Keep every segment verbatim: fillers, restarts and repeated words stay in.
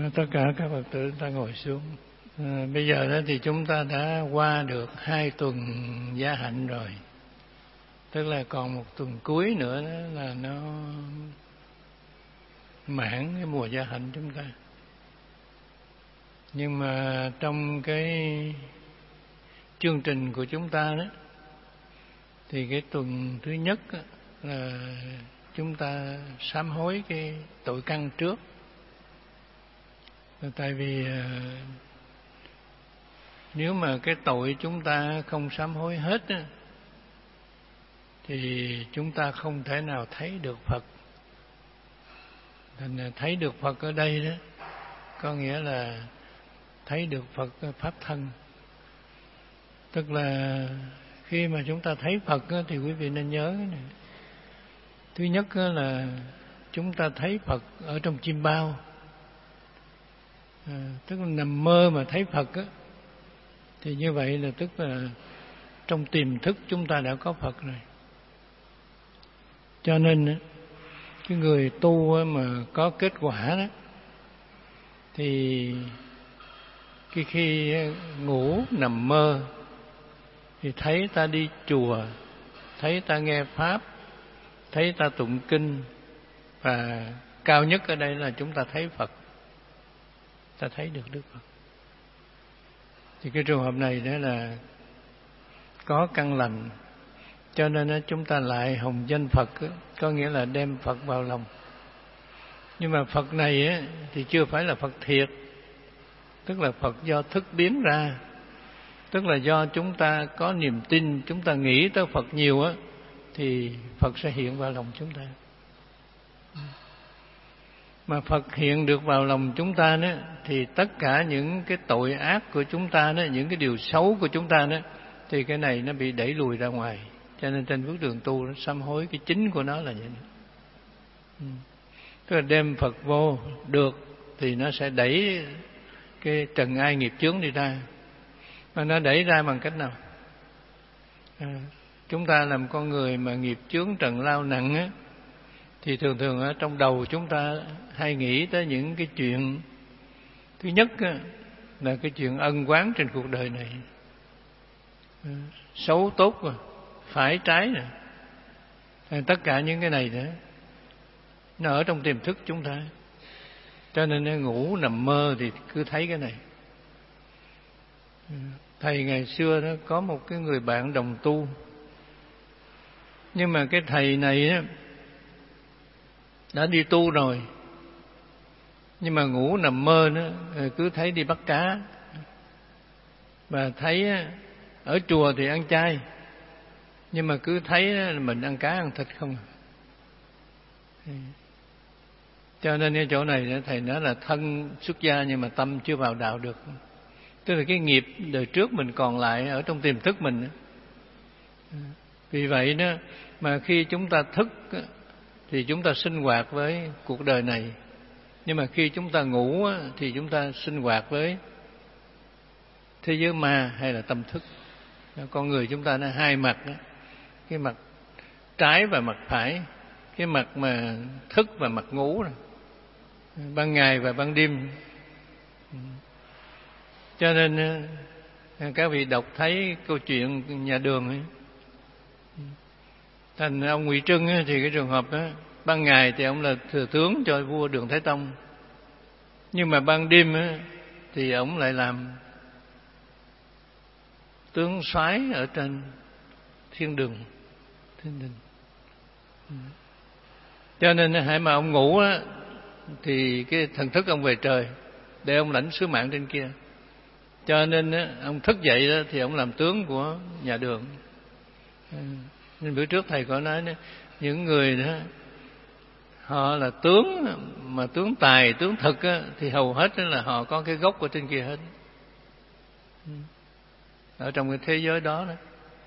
Tất cả các Phật tử ta ngồi xuống. À, bây giờ đó thì chúng ta đã qua được hai tuần gia hạnh rồi. Tức là còn một tuần cuối nữa đó là nó mãn cái mùa gia hạnh chúng ta. Nhưng mà trong cái chương trình của chúng ta đó thì cái tuần thứ nhất là chúng ta sám hối cái tội căn trước. Tại vì nếu mà cái tội chúng ta không sám hối hết á, thì chúng ta không thể nào thấy được Phật. Thành thấy được Phật ở đây đó có nghĩa là thấy được Phật pháp thân. Tức là khi mà chúng ta thấy Phật á, thì quý vị nên nhớ cái này. Thứ nhất á, là chúng ta thấy Phật ở trong chim bao. À, tức là nằm mơ mà thấy Phật á, thì như vậy là tức là trong tiềm thức chúng ta đã có Phật rồi. Cho nên cái người tu mà có kết quả đó thì cái khi ngủ nằm mơ thì thấy ta đi chùa, thấy ta nghe pháp, thấy ta tụng kinh, và cao nhất ở đây là chúng ta thấy Phật, ta thấy được Đức Phật. Thì cái trường hợp này đó là có căn lành, cho nên chúng ta lại hồng danh Phật, có nghĩa là đem Phật vào lòng. Nhưng mà Phật này thì chưa phải là Phật thiệt, tức là Phật do thức biến ra, tức là do chúng ta có niềm tin, chúng ta nghĩ tới Phật nhiều á, thì Phật sẽ hiện vào lòng chúng ta. Mà Phật hiện được vào lòng chúng ta đó, thì tất cả những cái tội ác của chúng ta đó, những cái điều xấu của chúng ta đó, thì cái này nó bị đẩy lùi ra ngoài. Cho nên trên bước đường tu nó sám hối, cái chính của nó là vậy. Ừ. Tức là đem Phật vô được thì nó sẽ đẩy cái trần ai nghiệp chướng đi ra. Mà nó đẩy ra bằng cách nào? À, chúng ta làm con người mà nghiệp chướng trần lao nặng á, thì thường thường ở trong đầu chúng ta hay nghĩ tới những cái chuyện. Thứ nhất á, là cái chuyện ân oán trên cuộc đời này, à, xấu tốt rồi, phải trái nè, à, tất cả những cái này nữa nó ở trong tiềm thức chúng ta. Cho nên nó ngủ nằm mơ thì cứ thấy cái này. Thầy ngày xưa đó có một cái người bạn đồng tu, nhưng mà cái thầy này á đã đi tu rồi, nhưng mà ngủ nằm mơ nó cứ thấy đi bắt cá, và thấy ở chùa thì ăn chay, nhưng mà cứ thấy mình ăn cá ăn thịt không. Cho nên cái chỗ này thầy nói là thân xuất gia nhưng mà tâm chưa vào đạo được. Tức là cái nghiệp đời trước mình còn lại ở trong tiềm thức mình. Vì vậy đó mà khi chúng ta thức thì chúng ta sinh hoạt với cuộc đời này, nhưng mà khi chúng ta ngủ thì chúng ta sinh hoạt với thế giới ma hay là tâm thức. Con người chúng ta nó hai mặt đó. Cái mặt trái và mặt phải, cái mặt mà thức và mặt ngủ rồi, ban ngày và ban đêm. Cho nên các vị đọc thấy câu chuyện nhà Đường ấy. Thành ông Ngụy Trưng ấy, thì cái trường hợp đó, ban ngày thì ông là thừa tướng cho vua Đường Thái Tông, nhưng mà ban đêm ấy, thì ông lại làm tướng soái ở trên thiên đường, thiên đình. Cho nên hãy mà ông ngủ á, thì cái thần thức ông về trời để ông lãnh sứ mạng trên kia. Cho nên á, ông thức dậy đó, thì ông làm tướng của nhà Đường. Nên bữa trước thầy có nói đó, những người đó họ là tướng, mà tướng tài, tướng thực á, thì hầu hết là họ có cái gốc ở trên kia hết, ở trong cái thế giới đó đó.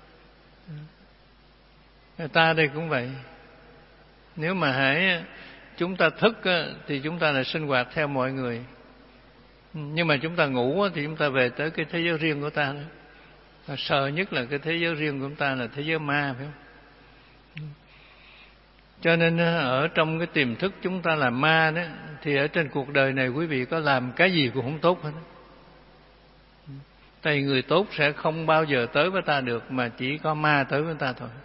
Người ta đây cũng vậy. Nếu mà hãy chúng ta thức á, thì chúng ta là sinh hoạt theo mọi người, nhưng mà chúng ta ngủ á, thì chúng ta về tới cái thế giới riêng của ta đó. Sợ nhất là cái thế giới riêng của chúng ta là thế giới ma, phải không? Cho nên ở trong cái tiềm thức chúng ta là ma đó, thì ở trên cuộc đời này quý vị có làm cái gì cũng không tốt hết. Tại người tốt sẽ không bao giờ tới với ta được, mà chỉ có ma tới với ta thôi.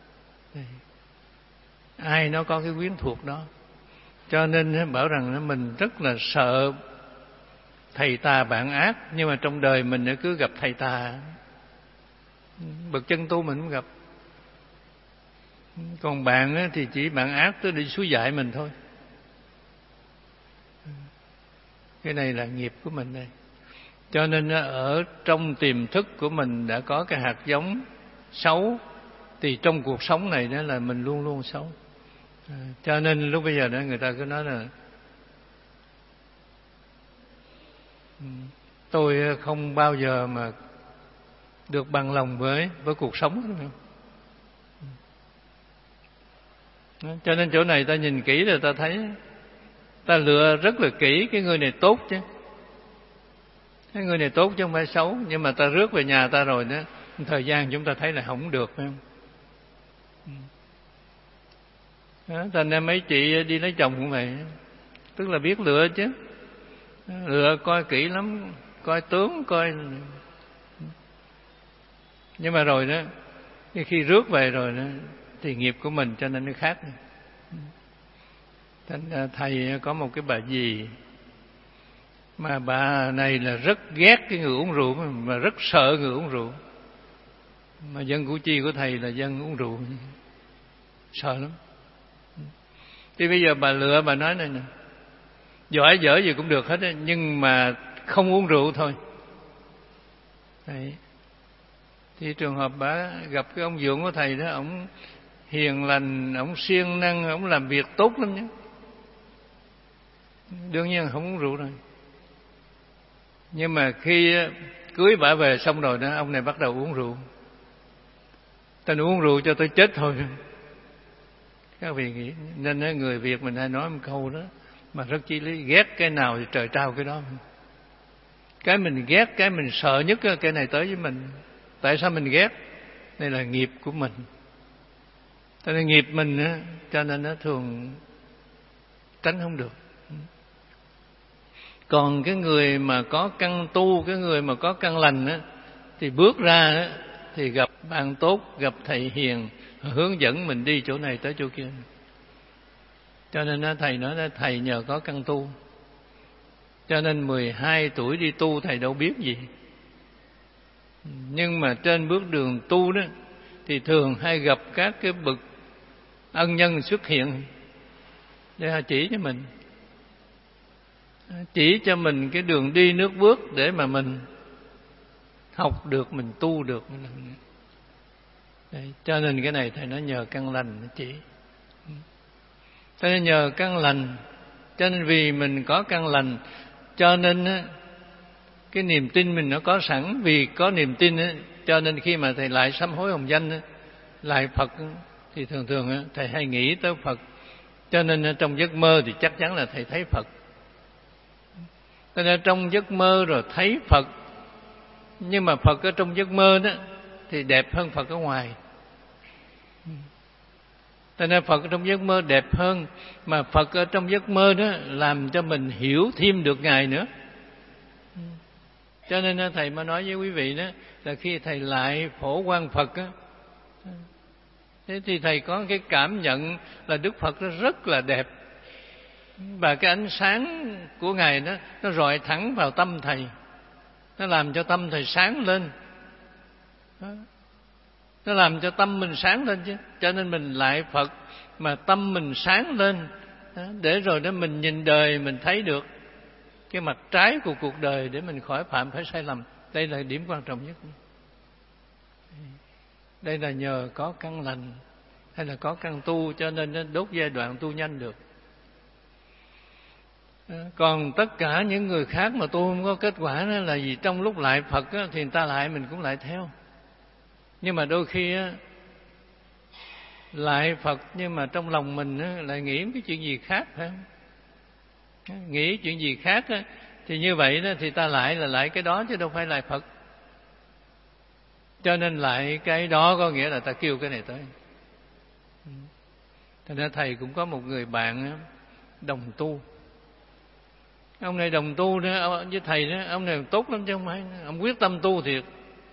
Ai nó có cái quyến thuộc đó. Cho nên bảo rằng mình rất là sợ thầy tà bạn ác, nhưng mà trong đời mình cứ gặp thầy tà. Bậc chân tu mình cũng gặp. Còn bạn thì chỉ bạn ác tới đi suối dạy mình thôi. Cái này là nghiệp của mình đây. Cho nên ở trong tiềm thức của mình đã có cái hạt giống xấu, thì trong cuộc sống này đó là mình luôn luôn xấu. Cho nên lúc bây giờ đó người ta cứ nói là tôi không bao giờ mà được bằng lòng với với cuộc sống. Cho nên chỗ này ta nhìn kỹ rồi ta thấy ta lựa rất là kỹ cái người này tốt chứ. Cái người này tốt chứ không phải xấu, nhưng mà ta rước về nhà ta rồi đó, thời gian chúng ta thấy là không được, phải không? Đó, thành ra mấy chị đi lấy chồng cũng vậy, tức là biết lựa chứ, lựa coi kỹ lắm, coi tướng coi, nhưng mà rồi đó khi rước về rồi đó thì nghiệp của mình cho nên nó khác. Thành ra thầy có một cái bà dì mà bà này là rất ghét cái người uống rượu, mà rất sợ người uống rượu. Mà dân Củ Chi của thầy là dân uống rượu, sợ lắm. Thì bây giờ bà lựa, bà nói này nè, giỏi dở gì cũng được hết ấy, nhưng mà không uống rượu thôi. Đấy. Thì trường hợp bà gặp cái ông dượng của thầy đó, ổng hiền lành, ổng siêng năng, ổng làm việc tốt lắm nhé. Đương nhiên không uống rượu rồi. Nhưng mà khi cưới bà về xong rồi đó, ông này bắt đầu uống rượu. Ta uống rượu cho tôi chết thôi. Các vị nghĩ, nên người Việt mình hay nói một câu đó mà rất chí lý: ghét cái nào thì trời trao cái đó. Cái mình ghét, cái mình sợ nhất, cái này tới với mình. Tại sao mình ghét? Đây là nghiệp của mình. Cho nên nghiệp mình cho nên nó thường tránh không được. Còn cái người mà có căn tu, cái người mà có căn lành á, thì bước ra á, thì gặp bạn tốt, gặp thầy hiền hướng dẫn mình đi chỗ này tới chỗ kia. Cho nên thầy nói là thầy nhờ có căn tu, cho nên mười hai tuổi đi tu thầy đâu biết gì. Nhưng mà trên bước đường tu đó thì thường hay gặp các cái bậc ân nhân xuất hiện để chỉ cho mình, chỉ cho mình cái đường đi nước bước để mà mình học được, mình tu được. Đấy, cho nên cái này thầy nói nhờ căn lành chỉ. Cho nên nhờ căn lành, cho nên vì mình có căn lành, cho nên cái niềm tin mình nó có sẵn. Vì có niềm tin cho nên khi mà thầy lại sám hối hồng danh, lại Phật, thì thường thường thầy hay nghĩ tới Phật. Cho nên trong giấc mơ thì chắc chắn là thầy thấy Phật. Cho nên trong giấc mơ rồi thấy Phật, nhưng mà Phật ở trong giấc mơ đó thì đẹp hơn Phật ở ngoài. Cho nên Phật ở trong giấc mơ đẹp hơn, mà Phật ở trong giấc mơ đó làm cho mình hiểu thêm được Ngài nữa. Cho nên thầy mới nói với quý vị đó là khi thầy lại phổ quang Phật á, thế thì thầy có cái cảm nhận là Đức Phật nó rất là đẹp, và cái ánh sáng của Ngài đó nó rọi thẳng vào tâm thầy, nó làm cho tâm thầy sáng lên, nó làm cho tâm mình sáng lên chứ. Cho nên mình lại Phật mà tâm mình sáng lên, để rồi đó mình nhìn đời mình thấy được cái mặt trái của cuộc đời, để mình khỏi phạm phải sai lầm. Đây là điểm quan trọng nhất. Đây là nhờ có căn lành hay là có căn tu, cho nên nó đốt giai đoạn tu nhanh được. Còn tất cả những người khác mà tu không có kết quả đó là gì? Trong lúc lại Phật á, thì người ta lại mình cũng lại theo. Nhưng mà đôi khi á, lại Phật nhưng mà trong lòng mình á, lại nghĩ cái chuyện gì khác, phải không? Nghĩ chuyện gì khác á, thì như vậy đó thì ta lại là lại cái đó chứ đâu phải lại Phật. Cho nên lại cái đó có nghĩa là ta kêu cái này tới. Thành ra thầy cũng có một người bạn đồng tu. Ông này đồng tu nữa với thầy đó, ông này tốt lắm chứ không phải, ông quyết tâm tu thiệt.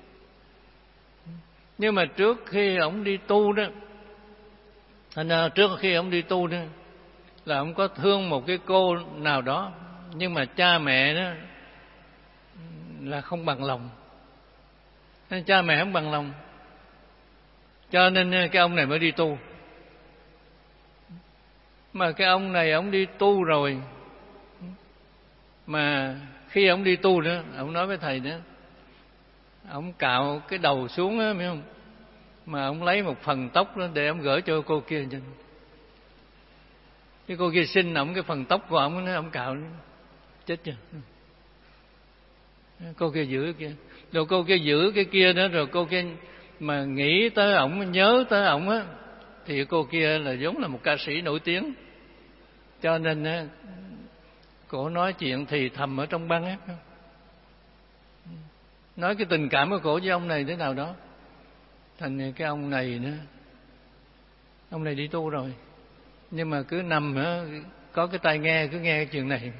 Nhưng mà trước khi ông đi tu đó, thành ra trước khi ông đi tu đó là ông có thương một cái cô nào đó, nhưng mà cha mẹ đó là không bằng lòng. Nên cha mẹ không bằng lòng, cho nên cái ông này mới đi tu. Mà cái ông này ông đi tu rồi, mà khi ông đi tu nữa, ông nói với thầy nữa, ông cạo cái đầu xuống á, biết không? Mà ông lấy một phần tóc đó để ông gửi cho cô kia. Cái cô kia xin ông cái phần tóc của ông đó, ông cạo, chết chưa? Cô kia giữ cái kia, rồi cô kia giữ cái kia đó, rồi cô kia mà nghĩ tới ổng, nhớ tới ổng á, thì cô kia là giống là một ca sĩ nổi tiếng, cho nên á, cổ nói chuyện thì thầm ở trong băng á, nói cái tình cảm của cổ với ông này thế nào đó. Thành cái ông này nữa, ông này đi tu rồi, nhưng mà cứ nằm á, có cái tai nghe cứ nghe cái chuyện này.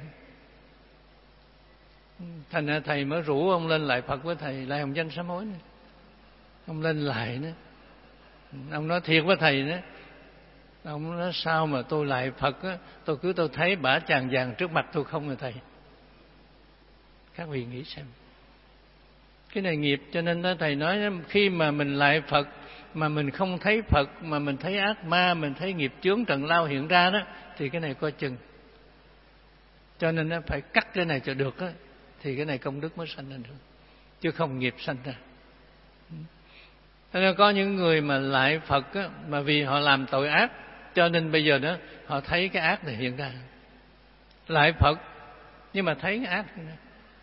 Thành ra thầy mới rủ ông lên lại Phật với thầy, lại Hồng Danh sám hối nữa. Ông lên lại nữa, ông nói thiệt với thầy nữa. Ông nói sao mà tôi lại Phật á, tôi cứ tôi thấy bả chàng vàng trước mặt tôi không rồi thầy. Các vị nghĩ xem, cái này nghiệp. Cho nên đó thầy nói, khi mà mình lại Phật mà mình không thấy Phật, mà mình thấy ác ma, mình thấy nghiệp chướng trần lao hiện ra đó, thì cái này coi chừng. Cho nên nó phải cắt cái này cho được á, thì cái này công đức mới sanh ra được, chứ không nghiệp sanh ra. Nên có những người mà lại Phật á, mà vì họ làm tội ác, cho nên bây giờ đó họ thấy cái ác này hiện ra. Lại Phật nhưng mà thấy cái ác này.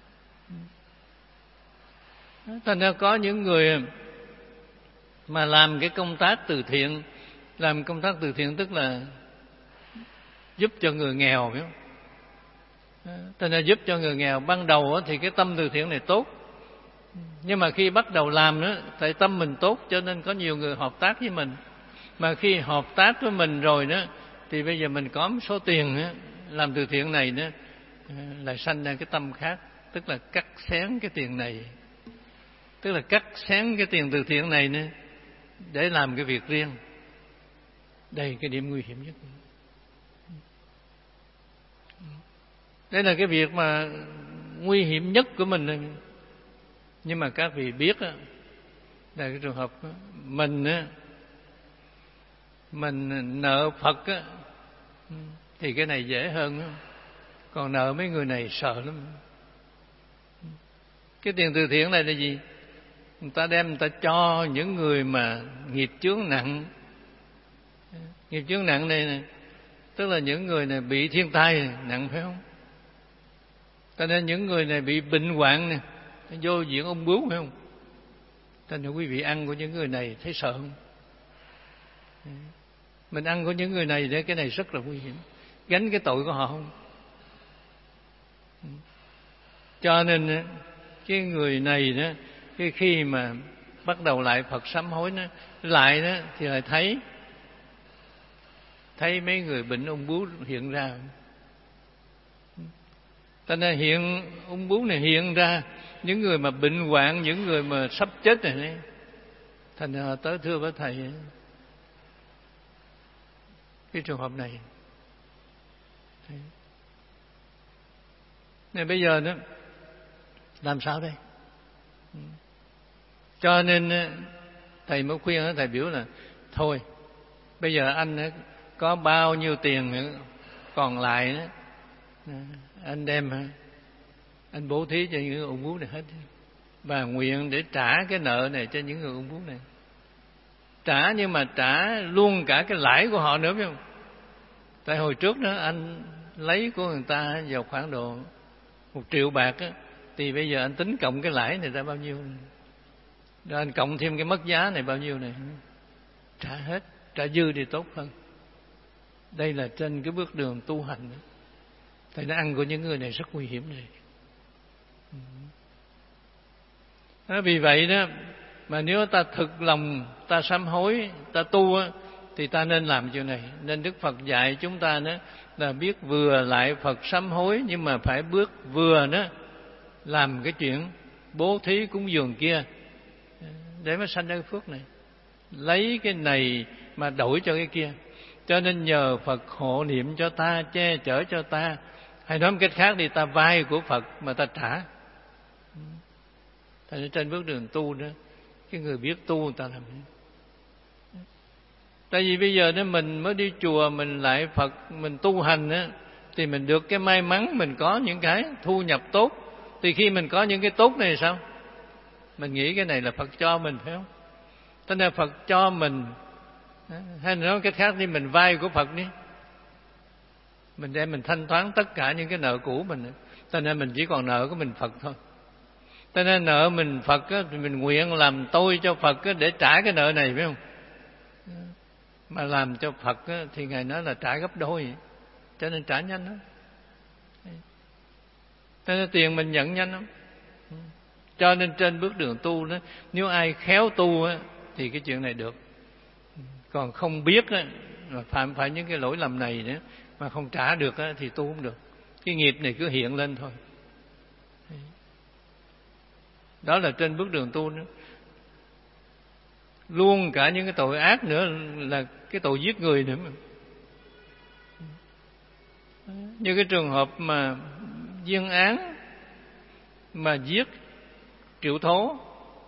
Thành ra có những người mà làm cái công tác từ thiện, làm công tác từ thiện tức là giúp cho người nghèo, biết không? Thành ra giúp cho người nghèo, ban đầu thì cái tâm từ thiện này tốt, nhưng mà khi bắt đầu làm nữa, tại tâm mình tốt cho nên có nhiều người hợp tác với mình. Mà khi hợp tác với mình rồi đó, thì bây giờ mình có một số tiền nữa, làm từ thiện này nữa, lại sanh ra cái tâm khác, tức là cắt xén cái tiền này, tức là cắt xén cái tiền từ thiện này nữa để làm cái việc riêng. Đây cái điểm nguy hiểm nhất. Đây là cái việc mà nguy hiểm nhất của mình. Nhưng mà các vị biết á, là cái trường hợp đó, mình á, mình nợ Phật á, thì cái này dễ hơn đó. Còn nợ mấy người này sợ lắm. Cái tiền từ thiện này là gì? Người ta đem người ta cho những người mà nghiệp chướng nặng. Nghiệp chướng nặng này nè, tức là những người này bị thiên tai nặng, phải không? Cho nên những người này bị bệnh hoạn nè, vô viện ung bướu, phải không? Cho nên quý vị ăn của những người này thấy sợ không? Mình ăn của những người này để cái này rất là nguy hiểm, gánh cái tội của họ không? Cho nên cái người này đó, cái khi mà bắt đầu lại Phật sám hối nó lại đó, thì lại thấy thấy mấy người bệnh ung bướu hiện ra. Cho nên hiện ung bướu này hiện ra, những người mà bệnh hoạn, những người mà sắp chết này, này thành ra tới thưa với thầy cái trường hợp này. Nên bây giờ đó làm sao đây? Cho nên thầy mới khuyên, thầy biểu là thôi bây giờ anh có bao nhiêu tiền còn lại đó, anh đem anh bố thí cho những người ung bướu này hết, và nguyện để trả cái nợ này cho những người ung bướu này. Trả nhưng mà trả luôn cả cái lãi của họ nữa, biết không? Tại hồi trước đó anh lấy của người ta vào khoảng độ một triệu bạc á, thì bây giờ anh tính cộng cái lãi này ra bao nhiêu này. Rồi anh cộng thêm cái mất giá này bao nhiêu này, trả hết, trả dư thì tốt hơn. Đây là trên cái bước đường tu hành đó. Tại nó ăn của những người này rất nguy hiểm này. Đó, vì vậy đó mà nếu ta thực lòng ta sám hối, ta tu á, thì ta nên làm chuyện này. Nên Đức Phật dạy chúng ta đó là biết vừa lại Phật sám hối, nhưng mà phải bước vừa đó làm cái chuyện bố thí cúng dường kia để mà sanh ra phước này, lấy cái này mà đổi cho cái kia. Cho nên nhờ Phật hộ niệm cho ta, che chở cho ta, hay nói một cách khác đi, ta vay của Phật mà ta trả. Thành ra trên bước đường tu đó, cái người biết tu người ta làm. Tại vì bây giờ nếu mình mới đi chùa, mình lại Phật, mình tu hành á, thì mình được cái may mắn, mình có những cái thu nhập tốt. Thì khi mình có những cái tốt này sao? Mình nghĩ cái này là Phật cho mình, phải không? Thế nên Phật cho mình, hay nói cách khác đi, mình vay của Phật đi, mình đem mình thanh toán tất cả những cái nợ cũ mình. Cho nên mình chỉ còn nợ của mình Phật thôi. Cho nên nợ mình Phật á, thì mình nguyện làm tôi cho Phật á, để trả cái nợ này, phải không? Mà làm cho Phật á, thì Ngài nói là trả gấp đôi, cho nên trả nhanh lắm. Cho nên tiền mình nhận nhanh lắm. Cho nên trên bước đường tu đó, nếu ai khéo tu á, thì cái chuyện này được. Còn không biết á, mà phạm phải những cái lỗi lầm này nữa mà không trả được á, thì tu không được. Cái nghiệp này cứ hiện lên thôi. Đó là trên bước đường tu nữa. Luôn cả những cái tội ác nữa là cái tội giết người nữa mà. Như cái trường hợp mà viên án mà giết Triệu Thố.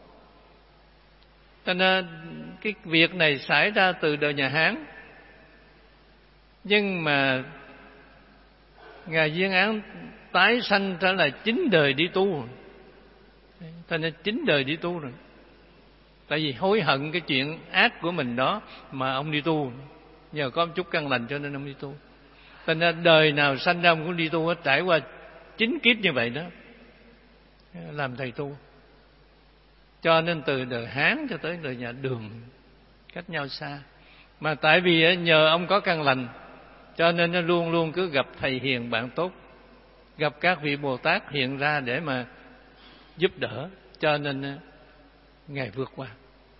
Cho nên cái việc này xảy ra từ đời nhà Hán, nhưng mà Ngài viên án tái sanh trở lại chín đời đi tu. Cho nên chín đời đi tu rồi. Tại vì hối hận cái chuyện ác của mình đó mà ông đi tu. Nhờ có một chút căn lành cho nên ông đi tu. Cho nên đời nào sanh ra ông cũng đi tu, trải qua chín kiếp như vậy đó, làm thầy tu. Cho nên từ đời Hán cho tới đời nhà Đường cách nhau xa. Mà tại vì nhờ ông có căn lành, cho nên nó luôn luôn cứ gặp thầy hiền bạn tốt, gặp các vị Bồ Tát hiện ra để mà giúp đỡ, cho nên Ngài vượt qua.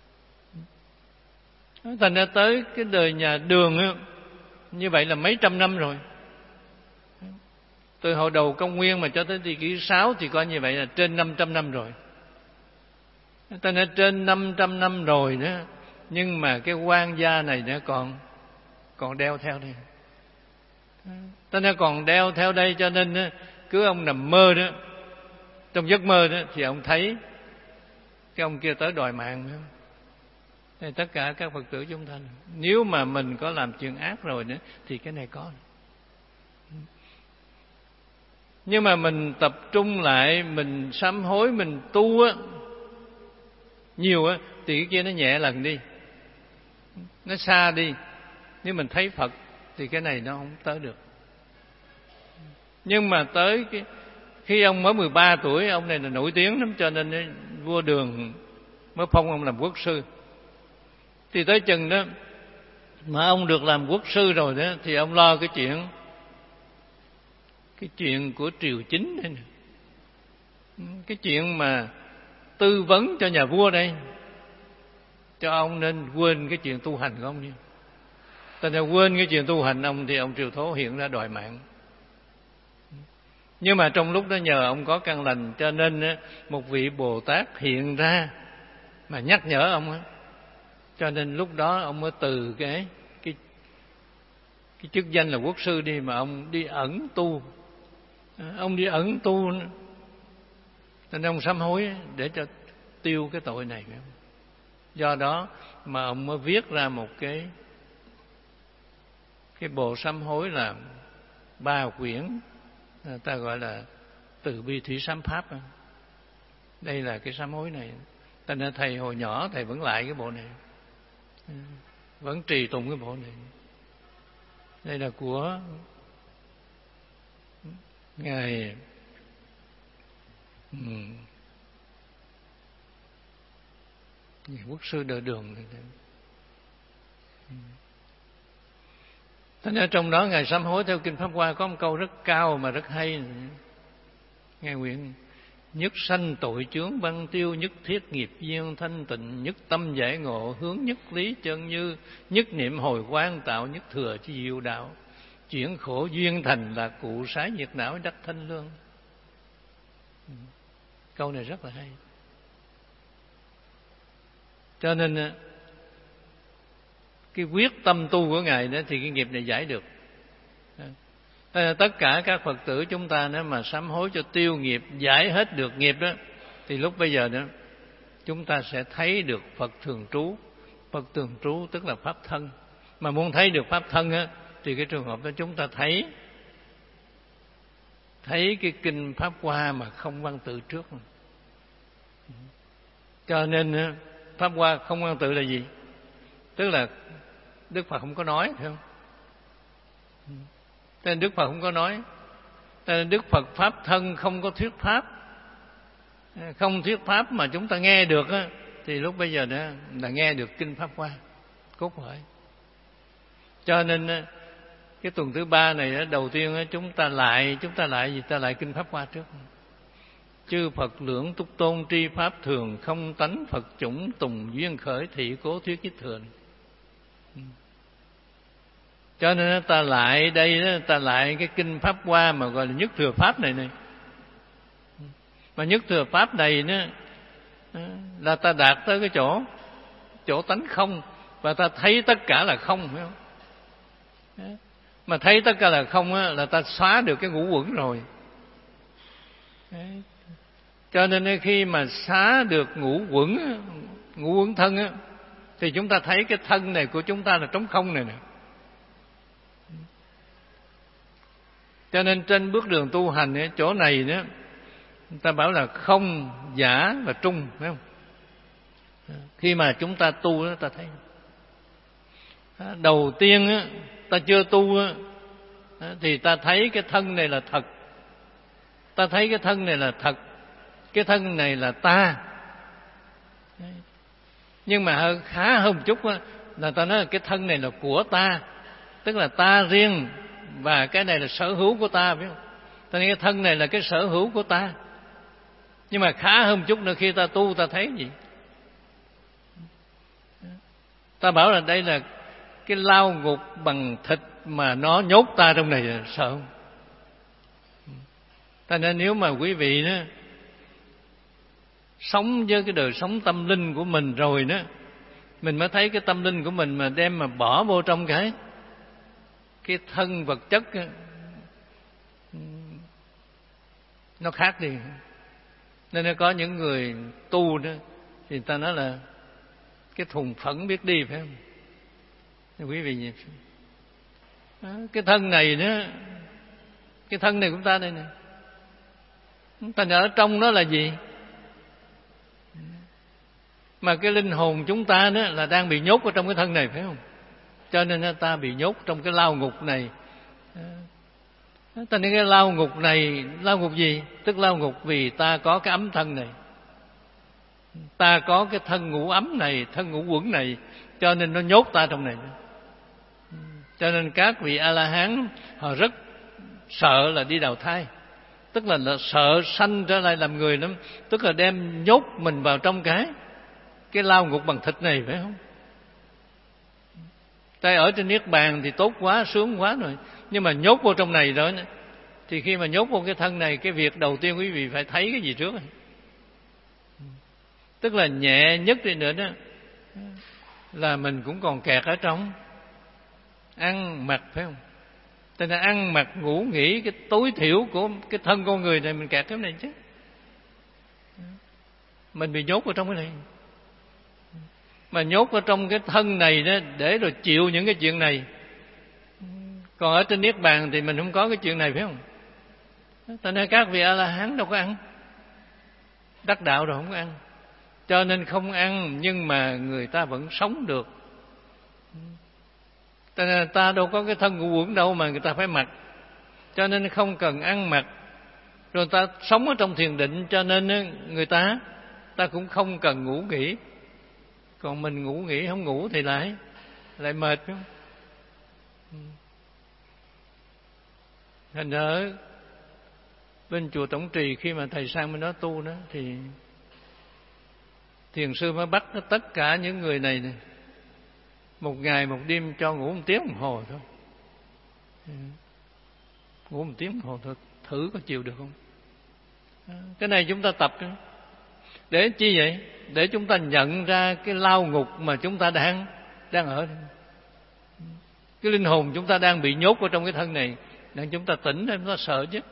Thành ra tới cái đời nhà Đường á, như vậy là mấy trăm năm rồi. Từ hồi đầu công nguyên mà cho tới thế kỷ sáu thì coi như vậy là trên năm trăm năm rồi. Ta nói trên năm trăm năm rồi nữa, nhưng mà cái quan gia này nó còn còn đeo theo đây. Ta nói còn đeo theo đây, cho nên cứ ông nằm mơ đó, trong giấc mơ đó thì ông thấy cái ông kia tới đòi mạng nữa. Thì tất cả các Phật tử chúng ta, nếu mà mình có làm chuyện ác rồi nữa thì cái này có. Nhưng mà mình tập trung lại, mình sám hối, mình tu á nhiều á, thì cái kia nó nhẹ lần đi, nó xa đi. Nếu mình thấy Phật thì cái này nó không tới được. Nhưng mà tới cái khi ông mới mười ba tuổi, ông này là nổi tiếng lắm, cho nên vua Đường mới phong ông làm quốc sư. Thì tới chừng đó mà ông được làm quốc sư rồi đó, thì ông lo cái chuyện cái chuyện của triều chính đây nè, cái chuyện mà tư vấn cho nhà vua đây, cho ông nên quên cái chuyện tu hành của ông đi. Tại nên quên cái chuyện tu hành ông thì ông Triệu Thố hiện ra đòi mạng. Nhưng mà trong lúc đó nhờ ông có căn lành, cho nên một vị Bồ Tát hiện ra mà nhắc nhở ông á. Cho nên lúc đó ông mới từ cái cái cái chức danh là quốc sư đi, mà ông đi ẩn tu. Ông đi ẩn tu nên ông sám hối để cho tiêu cái tội này. Do đó mà ông mới viết ra một cái cái bộ sám hối là ba quyển, ta gọi là Từ Bi Thủy Sám Pháp. Đây là cái sám hối này. Cho nên thầy hồi nhỏ thầy vẫn lại cái bộ này, vẫn trì tụng cái bộ này. Đây là của Ngài um, Ngài quốc sư Đời Đường. Thế nên trong đó Ngài sám hối theo Kinh Pháp Hoa có một câu rất cao mà rất hay. Ngài nguyện Nhất sanh tội chướng băng tiêu, nhất thiết nghiệp duyên thanh tịnh, nhất tâm giải ngộ hướng nhất lý chân như, nhất niệm hồi quang tạo nhất thừa chi diệu đạo, chuyển khổ duyên thành là cụ sái nhiệt não đắc thanh lương. Câu này rất là hay. Cho nên cái quyết tâm tu của Ngài đó thì cái nghiệp này giải được. Tất cả các Phật tử chúng ta nếu mà sám hối cho tiêu nghiệp, giải hết được nghiệp đó, thì lúc bây giờ đó chúng ta sẽ thấy được Phật thường trú. Phật thường trú tức là Pháp thân. Mà muốn thấy được Pháp thân á, thì cái trường hợp đó chúng ta thấy thấy cái kinh Pháp Hoa mà không văn tự trước. Cho nên Pháp Hoa không văn tự là gì? Tức là Đức Phật không có nói, phải không? Nên Đức Phật không có nói. Nên Đức Phật Pháp thân không có thuyết Pháp. Không thuyết Pháp mà chúng ta nghe được á, thì lúc bây giờ đó là nghe được kinh Pháp Hoa cốt lõi. Cho nên cái tuần thứ ba này đầu tiên chúng ta lại chúng ta lại gì ta lại kinh Pháp Hoa trước. Chư Phật lưỡng túc tôn tri pháp thường, không tánh Phật chủng tùng duyên khởi thị cố thuyết nhất thường. Cho nên ta lại đây ta lại cái kinh Pháp Hoa mà gọi là nhất thừa pháp này này. Mà nhất thừa pháp này nữa là ta đạt tới cái chỗ chỗ tánh không, và ta thấy tất cả là không, phải không? Mà thấy tất cả là không á, là ta xóa được cái ngũ uẩn rồi. Đấy. Cho nên khi mà xóa được ngũ uẩn, ngũ uẩn thân á, thì chúng ta thấy cái thân này của chúng ta là trống không này nè. Cho nên trên bước đường tu hành ấy, chỗ này đó, ta bảo là không, giả và trung, phải không? Khi mà chúng ta tu đó, ta thấy đầu tiên á, ta chưa tu á, thì ta thấy cái thân này là thật. Ta thấy cái thân này là thật. Cái thân này là ta. Nhưng mà khá hơn một chút á, là ta nói là cái thân này là của ta. Tức là ta riêng, và cái này là sở hữu của ta, biết không? Cho nên cái thân này là cái sở hữu của ta. Nhưng mà khá hơn một chút nữa, khi ta tu ta thấy gì? Ta bảo là đây là cái lao ngục bằng thịt mà nó nhốt ta trong này, sợ không? Cho nên nếu mà quý vị đó sống với cái đời sống tâm linh của mình rồi đó, mình mới thấy cái tâm linh của mình mà đem mà bỏ vô trong cái cái thân vật chất đó, nó khác đi. Nên có những người tu đó thì ta nói là cái thùng phẫn biết đi, phải không? Nên quý vị nhìn đó, cái thân này nữa, cái thân này của ta đây nè, ta ở trong nó là gì? Mà cái linh hồn chúng ta đó là đang bị nhốt ở trong cái thân này, phải không? Cho nên ta bị nhốt trong cái lao ngục này. Ta nên cái lao ngục này, lao ngục gì? Tức lao ngục vì ta có cái ấm thân này, ta có cái thân ngũ ấm này, thân ngũ uẩn này, cho nên nó nhốt ta trong này. Cho nên các vị A-la-hán họ rất sợ là đi đào thai, tức là, là sợ sanh trở lại làm người lắm, tức là đem nhốt mình vào trong cái cái lao ngục bằng thịt này, phải không? Tại ở trên niết bàn thì tốt quá, sướng quá rồi, nhưng mà nhốt vô trong này rồi, thì khi mà nhốt vô cái thân này, cái việc đầu tiên quý vị phải thấy cái gì trước? Tức là nhẹ nhất đi nữa đó là mình cũng còn kẹt ở trong ăn mặc, phải không? Cho nên ăn mặc ngủ nghỉ, cái tối thiểu của cái thân con người này mình kẹt cái này chứ. Mình bị nhốt vào trong cái này. Mà nhốt vào trong cái thân này đó để rồi chịu những cái chuyện này. Còn ở trên niết bàn thì mình không có cái chuyện này, phải không? Cho nên các vị A-la-hán đâu có ăn. Đắc đạo rồi không có ăn. Cho nên không ăn nhưng mà người ta vẫn sống được. Cho nên ta đâu có cái thân ngũ uẩn đâu mà người ta phải mặc. Cho nên không cần ăn mặc. Rồi ta sống ở trong thiền định, cho nên người ta ta cũng không cần ngủ nghỉ. Còn mình ngủ nghỉ không ngủ thì lại lại mệt, đúng không? Thành ra bên chùa Tổng Trì khi mà thầy sang bên đó tu đó thì thiền sư mới bắt tất cả những người này, này một ngày một đêm cho ngủ một tiếng đồng hồ thôi, ngủ một tiếng đồng hồ thôi, thử có chịu được không? Cái này chúng ta tập để chi vậy? Để chúng ta nhận ra cái lao ngục mà chúng ta đang đang ở. Cái linh hồn chúng ta đang bị nhốt ở trong cái thân này, để chúng ta tỉnh ra, chúng ta sợ chứ.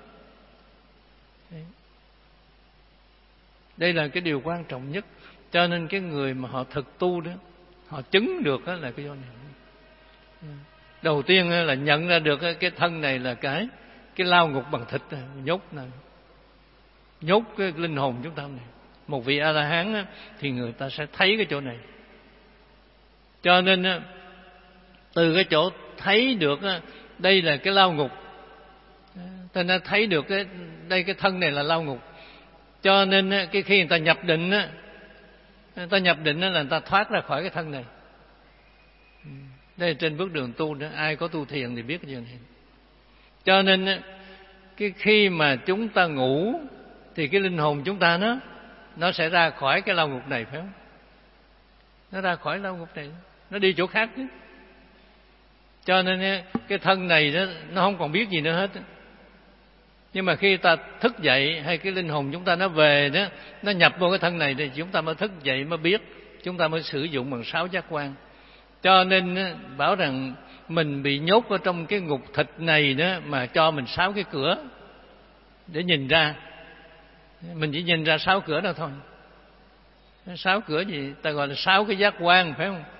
Đây là cái điều quan trọng nhất. Cho nên cái người mà họ thực tu đó, họ chứng được đó là cái do này. Đầu tiên là nhận ra được cái thân này là cái cái lao ngục bằng thịt, nhốt này, nhốt cái linh hồn chúng ta này. Một vị A La Hán thì người ta sẽ thấy cái chỗ này. Cho nên từ cái chỗ thấy được đây là cái lao ngục, ta đã thấy được cái đây cái thân này là lao ngục. Cho nên cái khi người ta nhập định, người ta nhập định là người ta thoát ra khỏi cái thân này. Đây là trên bước đường tu đó, ai có tu thiền thì biết cái chuyện này. Cho nên cái khi mà chúng ta ngủ thì cái linh hồn chúng ta nó nó sẽ ra khỏi cái lao ngục này, phải không? Nó ra khỏi lao ngục này, nó đi chỗ khác chứ. Cho nên cái thân này đó, nó không còn biết gì nữa hết. Nhưng mà khi ta thức dậy, hay cái linh hồn chúng ta nó về đó, nó nhập vô cái thân này thì chúng ta mới thức dậy, mới biết, chúng ta mới sử dụng bằng sáu giác quan. Cho nên bảo rằng mình bị nhốt ở trong cái ngục thịt này đó, mà cho mình sáu cái cửa để nhìn ra. Mình chỉ nhìn ra sáu cửa đó thôi. Sáu cửa gì? Ta gọi là sáu cái giác quan, phải không?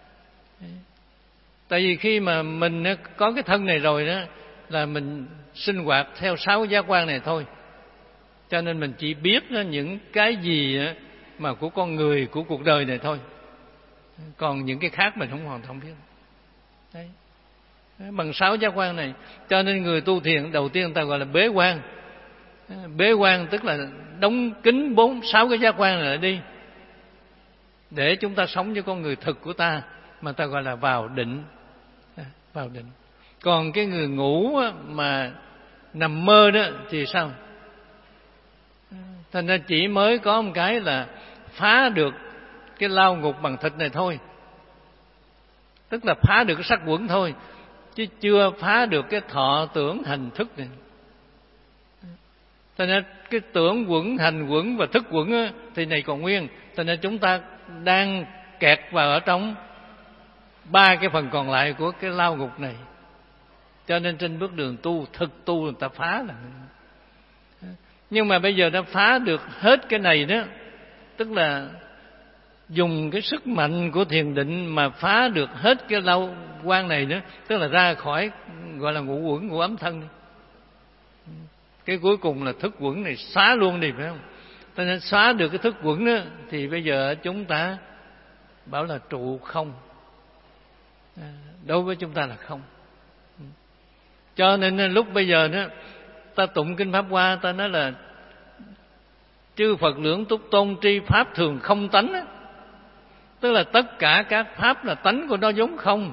Tại vì khi mà mình có cái thân này rồi đó, là mình sinh hoạt theo sáu giác quan này thôi. Cho nên mình chỉ biết những cái gì mà của con người, của cuộc đời này thôi. Còn những cái khác mình không hoàn toàn biết. Đấy. Bằng sáu giác quan này. Cho nên người tu thiền đầu tiên ta gọi là bế quan. Bế quan tức là đóng kín bốn sáu cái giác quan này lại đi, để chúng ta sống với con người thực của ta, mà ta gọi là vào định. Vào định. Còn cái người ngủ mà nằm mơ đó thì sao? Thành ra chỉ mới có một cái là phá được cái lao ngục bằng thịt này thôi, tức là phá được cái sắc quẩn thôi, chứ chưa phá được cái thọ tưởng hành thức này. Thành ra cái tưởng quẩn, hành quẩn và thức quẩn á, thì này còn nguyên. Thành ra chúng ta đang kẹt vào ở trong ba cái phần còn lại của cái lao ngục này. Cho nên trên bước đường tu, thực tu người ta phá là. Nhưng mà bây giờ đã phá được hết cái này đó, tức là dùng cái sức mạnh của thiền định mà phá được hết cái lao quan này nữa, tức là ra khỏi gọi là ngũ uẩn, ngũ ấm thân. Cái cuối cùng là thức quẩn này xóa luôn đi, phải không? Cho nên xóa được cái thức quẩn đó, thì bây giờ chúng ta bảo là trụ không. Đối với chúng ta là không. Cho nên lúc bây giờ đó, ta tụng kinh Pháp Hoa, ta nói là chư Phật lưỡng túc tôn tri pháp thường không tánh đó. Tức là tất cả các pháp là tánh của nó vốn không,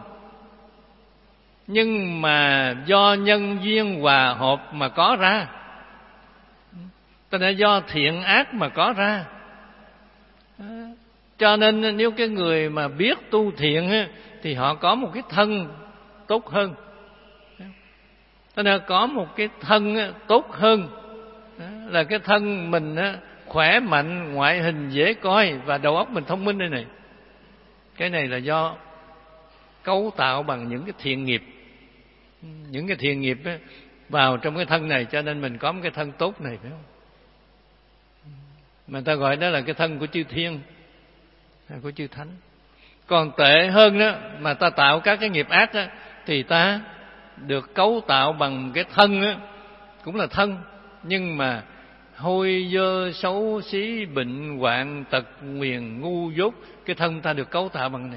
nhưng mà do nhân duyên hòa hợp mà có ra. Tức là do thiện ác mà có ra. Cho nên nếu cái người mà biết tu thiện thì họ có một cái thân tốt hơn. Tức là có một cái thân tốt hơn, là cái thân mình khỏe mạnh, ngoại hình dễ coi và đầu óc mình thông minh đây này. Cái này là do cấu tạo bằng những cái thiện nghiệp. Những cái thiện nghiệp vào trong cái thân này, cho nên mình có một cái thân tốt này, phải không? Mà ta gọi đó là cái thân của chư thiên, của chư thánh. Còn tệ hơn đó, mà ta tạo các cái nghiệp ác đó, thì ta được cấu tạo bằng cái thân đó, cũng là thân, nhưng mà hôi dơ xấu xí, bệnh hoạn, tật nguyền, ngu dốt. Cái thân ta được cấu tạo bằng này.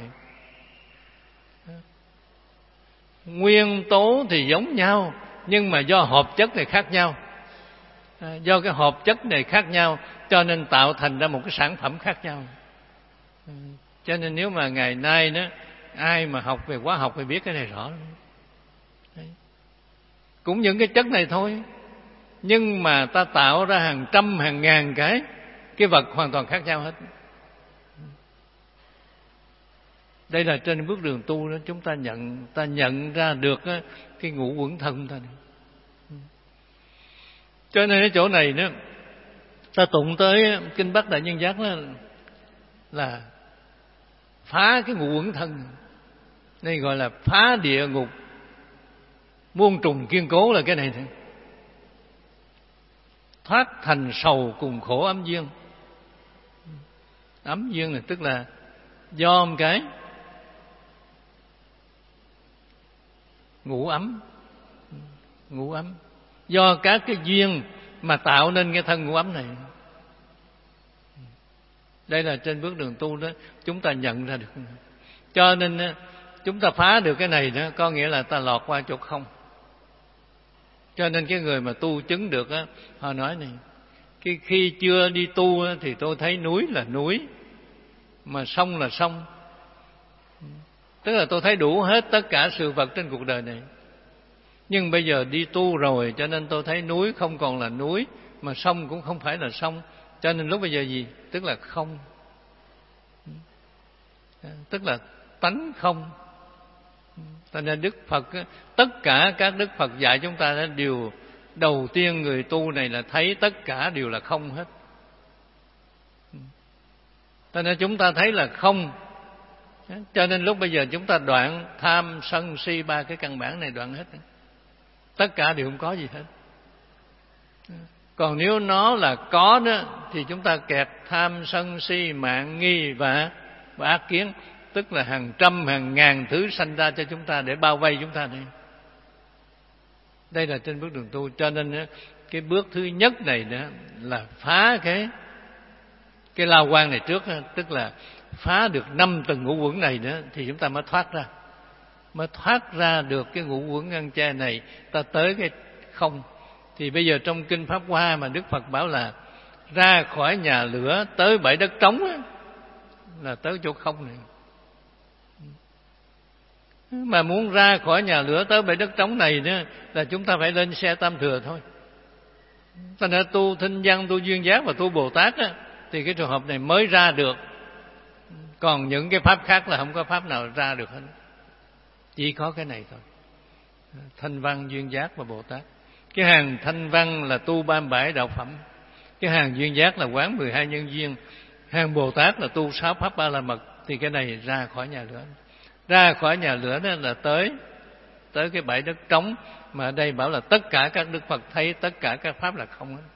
Nguyên tố thì giống nhau, nhưng mà do hợp chất này khác nhau. Do cái hợp chất này khác nhau, cho nên tạo thành ra một cái sản phẩm khác nhau. Cho nên nếu mà ngày nay đó, ai mà học về hóa học thì biết cái này rõ. Đấy. Cũng những cái chất này thôi, nhưng mà ta tạo ra hàng trăm hàng ngàn cái cái vật hoàn toàn khác nhau hết. Đây là trên bước đường tu đó, chúng ta nhận ta nhận ra được cái ngũ uẩn thân ta này. Cho nên ở chỗ này đó, ta tụng tới kinh Bát Đại Nhân Giác đó, là phá cái ngũ uẩn thân. Đây gọi là phá địa ngục muôn trùng kiên cố, là cái này thôi. Thoát thành sầu cùng khổ ấm duyên. Ấm duyên là tức là do một cái ngũ ấm, ngũ ấm do các cái duyên mà tạo nên cái thân ngũ ấm này. Đây là trên bước đường tu đó, chúng ta nhận ra được. Cho nên chúng ta phá được cái này đó, có nghĩa là ta lọt qua chỗ không. Cho nên cái người mà tu chứng được á, họ nói này, khi, khi chưa đi tu á, thì tôi thấy núi là núi, mà sông là sông. Tức là tôi thấy đủ hết tất cả sự vật trên cuộc đời này. Nhưng bây giờ đi tu rồi, cho nên tôi thấy núi không còn là núi, mà sông cũng không phải là sông. Cho nên lúc bây giờ gì? Tức là không. Tức là tánh không. Cho nên Đức Phật, tất cả các Đức Phật dạy chúng ta đều, đầu tiên người tu này là thấy tất cả đều là không hết. Cho nên chúng ta thấy là không. Cho nên lúc bây giờ chúng ta đoạn tham sân si, ba cái căn bản này đoạn hết. Tất cả đều không có gì hết. Còn nếu nó là có đó, thì chúng ta kẹt tham sân si mạn nghi và, và ác kiến. Tức là hàng trăm hàng ngàn thứ sanh ra cho chúng ta để bao vây chúng ta này. Đây là trên bước đường tu. Cho nên cái bước thứ nhất này đó là phá cái cái lao quan này trước. Tức là phá được năm tầng ngũ uẩn này đó, thì chúng ta mới thoát ra. Mới thoát ra được cái ngũ uẩn ngăn che này, ta tới cái không. Thì bây giờ trong Kinh Pháp Hoa mà Đức Phật bảo là ra khỏi nhà lửa tới bãi đất trống á, là tới chỗ không này. Mà muốn ra khỏi nhà lửa tới bãi đất trống này đó, là chúng ta phải lên xe Tam Thừa thôi. Ta đã tu Thinh Văn, tu Duyên Giác và tu Bồ Tát á, thì cái trường hợp này mới ra được. Còn những cái pháp khác là không có pháp nào ra được hết. Chỉ có cái này thôi. Thanh Văn, Duyên Giác và Bồ Tát. Cái hàng Thanh Văn là tu ba mươi bảy đạo phẩm. Cái hàng Duyên Giác là quán mười hai nhân duyên. Hàng Bồ Tát là tu sáu pháp ba la mật. Thì cái này ra khỏi nhà lửa. Ra khỏi nhà lửa đó là tới tới cái bãi đất trống. Mà ở đây bảo là tất cả các Đức Phật thấy tất cả các pháp là không hết.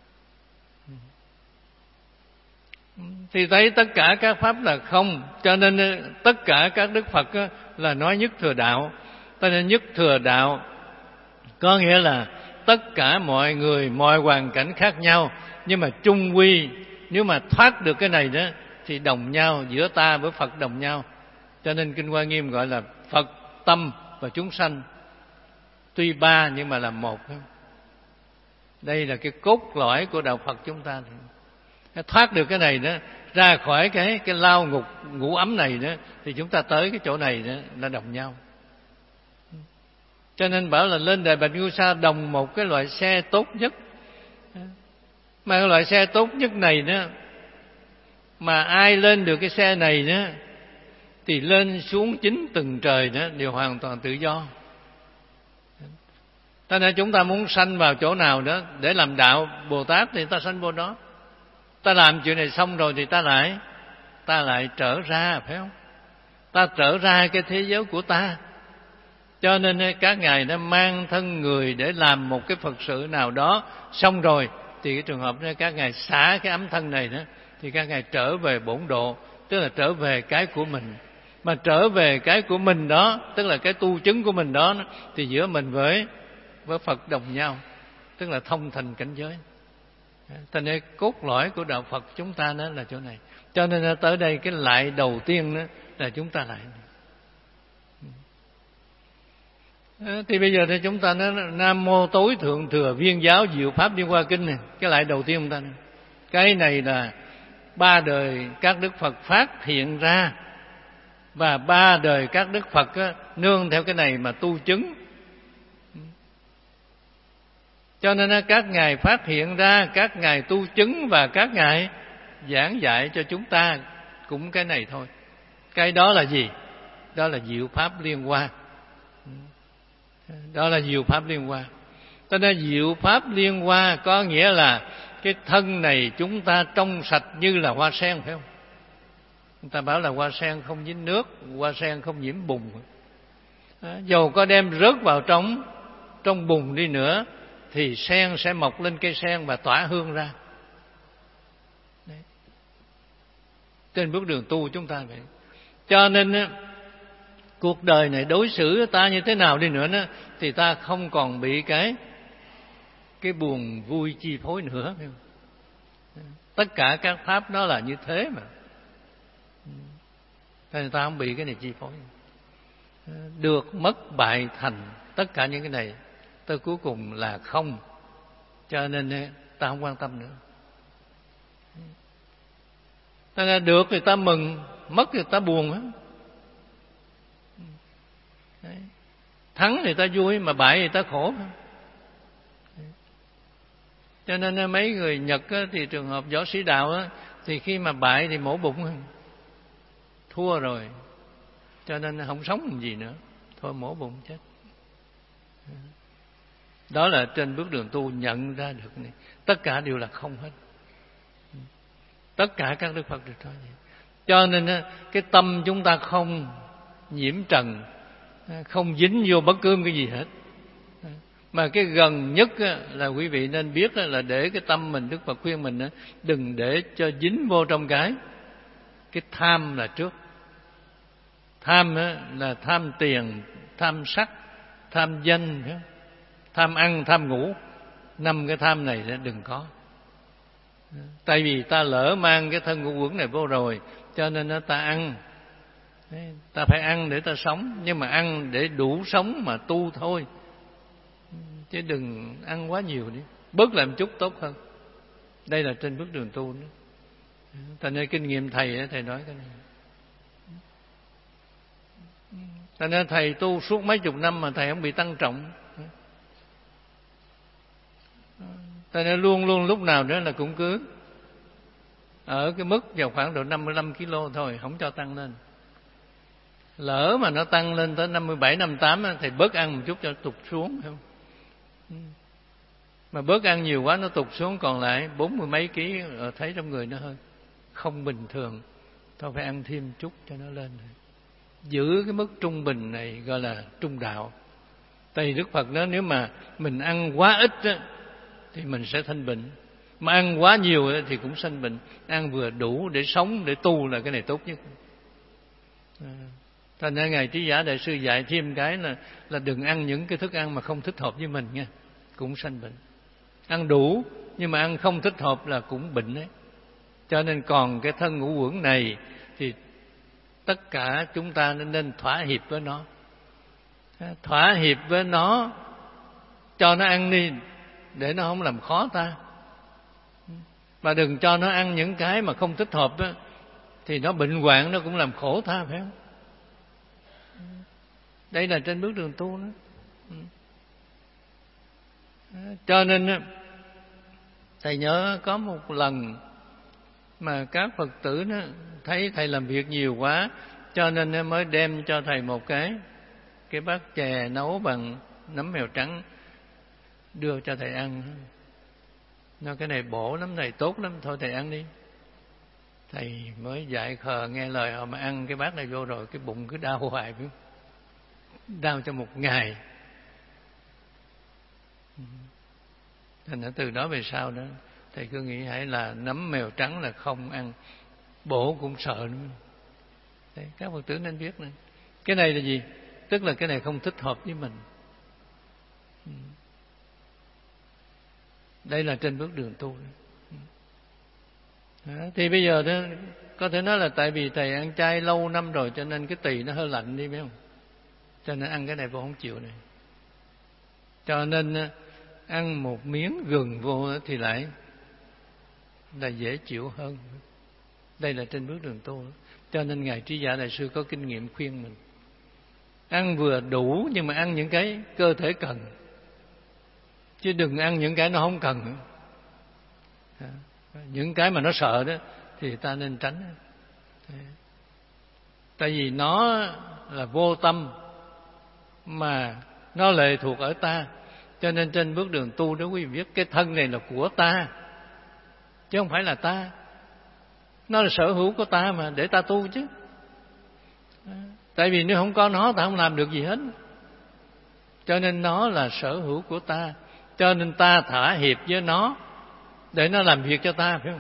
Thì thấy tất cả các pháp là không. Cho nên tất cả các Đức Phật là nói nhất thừa đạo. Cho nên nhất thừa đạo có nghĩa là tất cả mọi người, mọi hoàn cảnh khác nhau, nhưng mà chung quy, nếu mà thoát được cái này đó thì đồng nhau, giữa ta với Phật đồng nhau. Cho nên Kinh Hoa Nghiêm gọi là Phật, tâm và chúng sanh tuy ba nhưng mà là một. Đây là cái cốt lõi của đạo Phật chúng ta. Thoát được cái này đó, ra khỏi cái cái lao ngục ngũ ấm này đó, thì chúng ta tới cái chỗ này đó là đồng nhau. Cho nên bảo là lên Đại Bạch Ngu Sa đồng một cái loại xe tốt nhất. Mà cái loại xe tốt nhất này đó, mà ai lên được cái xe này đó, thì lên xuống chín tầng trời đó đều hoàn toàn tự do. Cho nên chúng ta muốn sanh vào chỗ nào đó để làm đạo Bồ Tát thì ta sanh vô đó. Ta làm chuyện này xong rồi thì ta lại ta lại trở ra, phải không? Ta trở ra cái thế giới của ta. Cho nên các ngài đã mang thân người để làm một cái Phật sự nào đó, xong rồi thì cái trường hợp đó các ngài xả cái ấm thân này đó, thì các ngài trở về bổn độ, tức là trở về cái của mình. Mà trở về cái của mình đó, tức là cái tu chứng của mình đó, thì giữa mình với với Phật đồng nhau, tức là thông thành cảnh giới. Cho nên cốt lõi của đạo Phật chúng ta đó là chỗ này. Cho nên tới đây cái lại đầu tiên đó là chúng ta lại. Thì bây giờ thì chúng ta nói Nam Mô Tối Thượng Thừa Viên Giáo Diệu Pháp Liên Hoa Kinh này. Cái lại đầu tiên chúng ta này. Cái này là ba đời các Đức Phật phát hiện ra, và ba đời các Đức Phật á, nương theo cái này mà tu chứng. Cho nên các ngài phát hiện ra, các ngài tu chứng và các ngài giảng dạy cho chúng ta cũng cái này thôi. Cái đó là gì? Đó là diệu pháp liên hoa. Đó là diệu pháp liên hoa. Cho nên diệu pháp liên hoa có nghĩa là cái thân này chúng ta trong sạch như là hoa sen, phải không? Người ta bảo là hoa sen không dính nước, hoa sen không nhiễm bùn. Dầu có đem rớt vào trong trong bùn đi nữa thì sen sẽ mọc lên cây sen và tỏa hương ra. Đấy. Trên bước đường tu chúng ta vậy. Cho nên cuộc đời này đối xử ta như thế nào đi nữa đó, thì ta không còn bị cái cái buồn vui chi phối nữa. Tất cả các pháp nó là như thế mà. Nên ta không bị cái này chi phối. Được mất bại thành, tất cả những cái này tới cuối cùng là không. Cho nên ta không quan tâm nữa. Ta nên được thì ta mừng, mất thì ta buồn á. Thắng thì ta vui, mà bại thì ta khổ. Cho nên mấy người Nhật á, thì trường hợp võ sĩ đạo á, thì khi mà bại thì mổ bụng, thua rồi, cho nên không sống làm gì nữa, thôi mổ bụng chết. Đó là trên bước đường tu nhận ra được này, tất cả đều là không hết. Tất cả các đức Phật đều nói vậy. Cho nên cái tâm chúng ta không nhiễm trần, không dính vô bất cứ cái gì hết. Mà cái gần nhất là quý vị nên biết là để cái tâm mình, Đức Phật khuyên mình đừng để cho dính vô trong cái cái tham là trước. Tham là tham tiền, tham sắc, tham danh, tham ăn, tham ngủ. Năm cái tham này đừng có. Tại vì ta lỡ mang cái thân ngũ uẩn này vô rồi, cho nên ta ăn. Ta phải ăn để ta sống, nhưng mà ăn để đủ sống mà tu thôi. Chứ đừng ăn quá nhiều đi, bớt làm chút tốt hơn. Đây là trên bước đường tu nữa. Thành nên kinh nghiệm thầy, thầy nói cái này. Thành nên thầy tu suốt mấy chục năm mà thầy không bị tăng trọng. Thành nên luôn luôn lúc nào nữa là cũng cứ ở cái mức vào khoảng độ năm mươi lăm ki lô thôi, không cho tăng lên. Lỡ mà nó tăng lên tới năm mươi bảy, năm mươi tám thì bớt ăn một chút cho tụt xuống, không? Mà bớt ăn nhiều quá nó tụt xuống còn lại bốn mươi mấy ký, thấy trong người nó hơi không bình thường, thôi phải ăn thêm chút cho nó lên. Giữ cái mức trung bình này gọi là trung đạo. Tại vì Đức Phật nói nếu mà mình ăn quá ít á, thì mình sẽ sanh bệnh, mà ăn quá nhiều á, thì cũng sanh bệnh. Ăn vừa đủ để sống, để tu là cái này tốt nhất. À, thành ra Ngài Trí Giả Đại Sư dạy thêm cái là là đừng ăn những cái thức ăn mà không thích hợp với mình nha, cũng sanh bệnh. Ăn đủ nhưng mà ăn không thích hợp là cũng bệnh đấy. Cho nên còn cái thân ngũ uẩn này thì tất cả chúng ta nên thỏa hiệp với nó. Thỏa hiệp với nó, cho nó ăn đi để nó không làm khó ta. Mà đừng cho nó ăn những cái mà không thích hợp á, thì nó bệnh hoạn nó cũng làm khổ ta, phải không? Đây là trên bước đường tu đó. Cho nên thầy nhớ có một lần mà các Phật tử nó thấy thầy làm việc nhiều quá, cho nên mới đem cho thầy một cái cái bát chè nấu bằng nấm mèo trắng đưa cho thầy ăn. Nói cái này bổ lắm, này tốt lắm, thôi thầy ăn đi. Thầy mới dạy khờ nghe lời họ mà ăn cái bát này vô rồi cái bụng cứ đau hoài, đau cho một ngày. Thành ra từ đó về sau đó thầy cứ nghĩ hãy là nấm mèo trắng là không ăn, bổ cũng sợ nữa. Đấy, các Phật tử nên biết này. Cái này là gì? Tức là cái này không thích hợp với mình. Đây là trên bước đường tu. Đó, thì bây giờ đó, có thể nói là tại vì thầy ăn chay lâu năm rồi cho nên cái tỳ nó hơi lạnh đi, biết không? Cho nên ăn cái này vô không chịu này. Cho nên ăn một miếng gừng vô thì lại là dễ chịu hơn. Đây là trên bước đường tu. Cho nên Ngài Trí Giả Đại Sư có kinh nghiệm khuyên mình ăn vừa đủ, nhưng mà ăn những cái cơ thể cần. chứ đừng ăn những cái nó không cần. Những cái mà nó sợ đó thì ta nên tránh. Tại vì nó là vô tâm mà nó lệ thuộc ở ta. Cho nên trên bước đường tu đó quý vị biết, cái thân này là của ta chứ không phải là ta. Nó là sở hữu của ta mà, để ta tu chứ. Tại vì nếu không có nó ta không làm được gì hết. Cho nên nó là sở hữu của ta. Cho nên ta thỏa hiệp với nó để nó làm việc cho ta, phải không?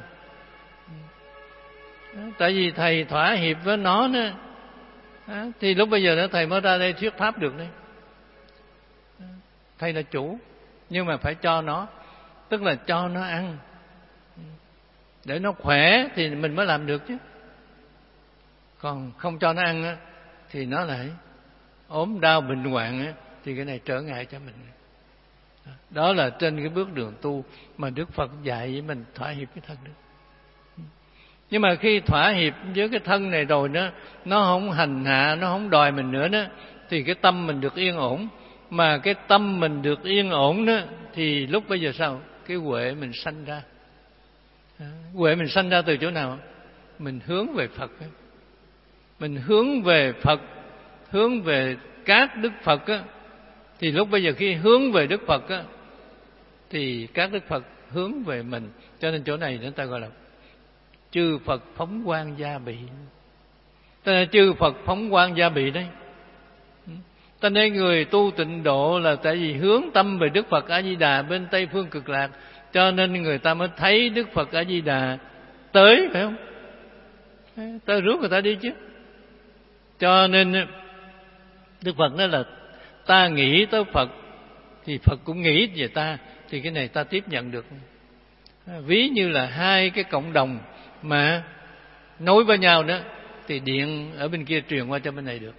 Tại vì thầy thỏa hiệp với nó nữa thì lúc bây giờ đó thầy mới ra đây thuyết pháp được đấy. Thầy là chủ, nhưng mà phải cho nó, tức là cho nó ăn để nó khỏe thì mình mới làm được chứ. Còn không cho nó ăn á, thì nó lại ốm đau bệnh hoạn á, thì cái này trở ngại cho mình. Đó là trên cái bước đường tu mà Đức Phật dạy với mình thỏa hiệp cái thân đó. Nhưng mà khi thỏa hiệp với cái thân này rồi đó, nó không hành hạ, nó không đòi mình nữa đó, thì cái tâm mình được yên ổn. Mà cái tâm mình được yên ổn đó, thì lúc bây giờ sao? Cái huệ mình sanh ra. Huệ mình sanh ra từ chỗ nào? Mình hướng về Phật. Mình hướng về Phật, hướng về các Đức Phật á, thì lúc bây giờ khi hướng về Đức Phật á, thì các Đức Phật hướng về mình. Cho nên chỗ này người ta gọi là chư Phật phóng quang gia bị. Cho nên chư Phật phóng quang gia bị đấy. Cho nên người tu tịnh độ là tại vì hướng tâm về Đức Phật A Di Đà bên Tây phương Cực Lạc, cho nên người ta mới thấy Đức Phật A Di Đà tới, phải không? Ta rước người ta đi chứ. Cho nên Đức Phật nói là ta nghĩ tới Phật thì Phật cũng nghĩ về ta, thì cái này ta tiếp nhận được. Ví như là hai cái cộng đồng mà nối với nhau đó, thì điện ở bên kia truyền qua cho bên này được.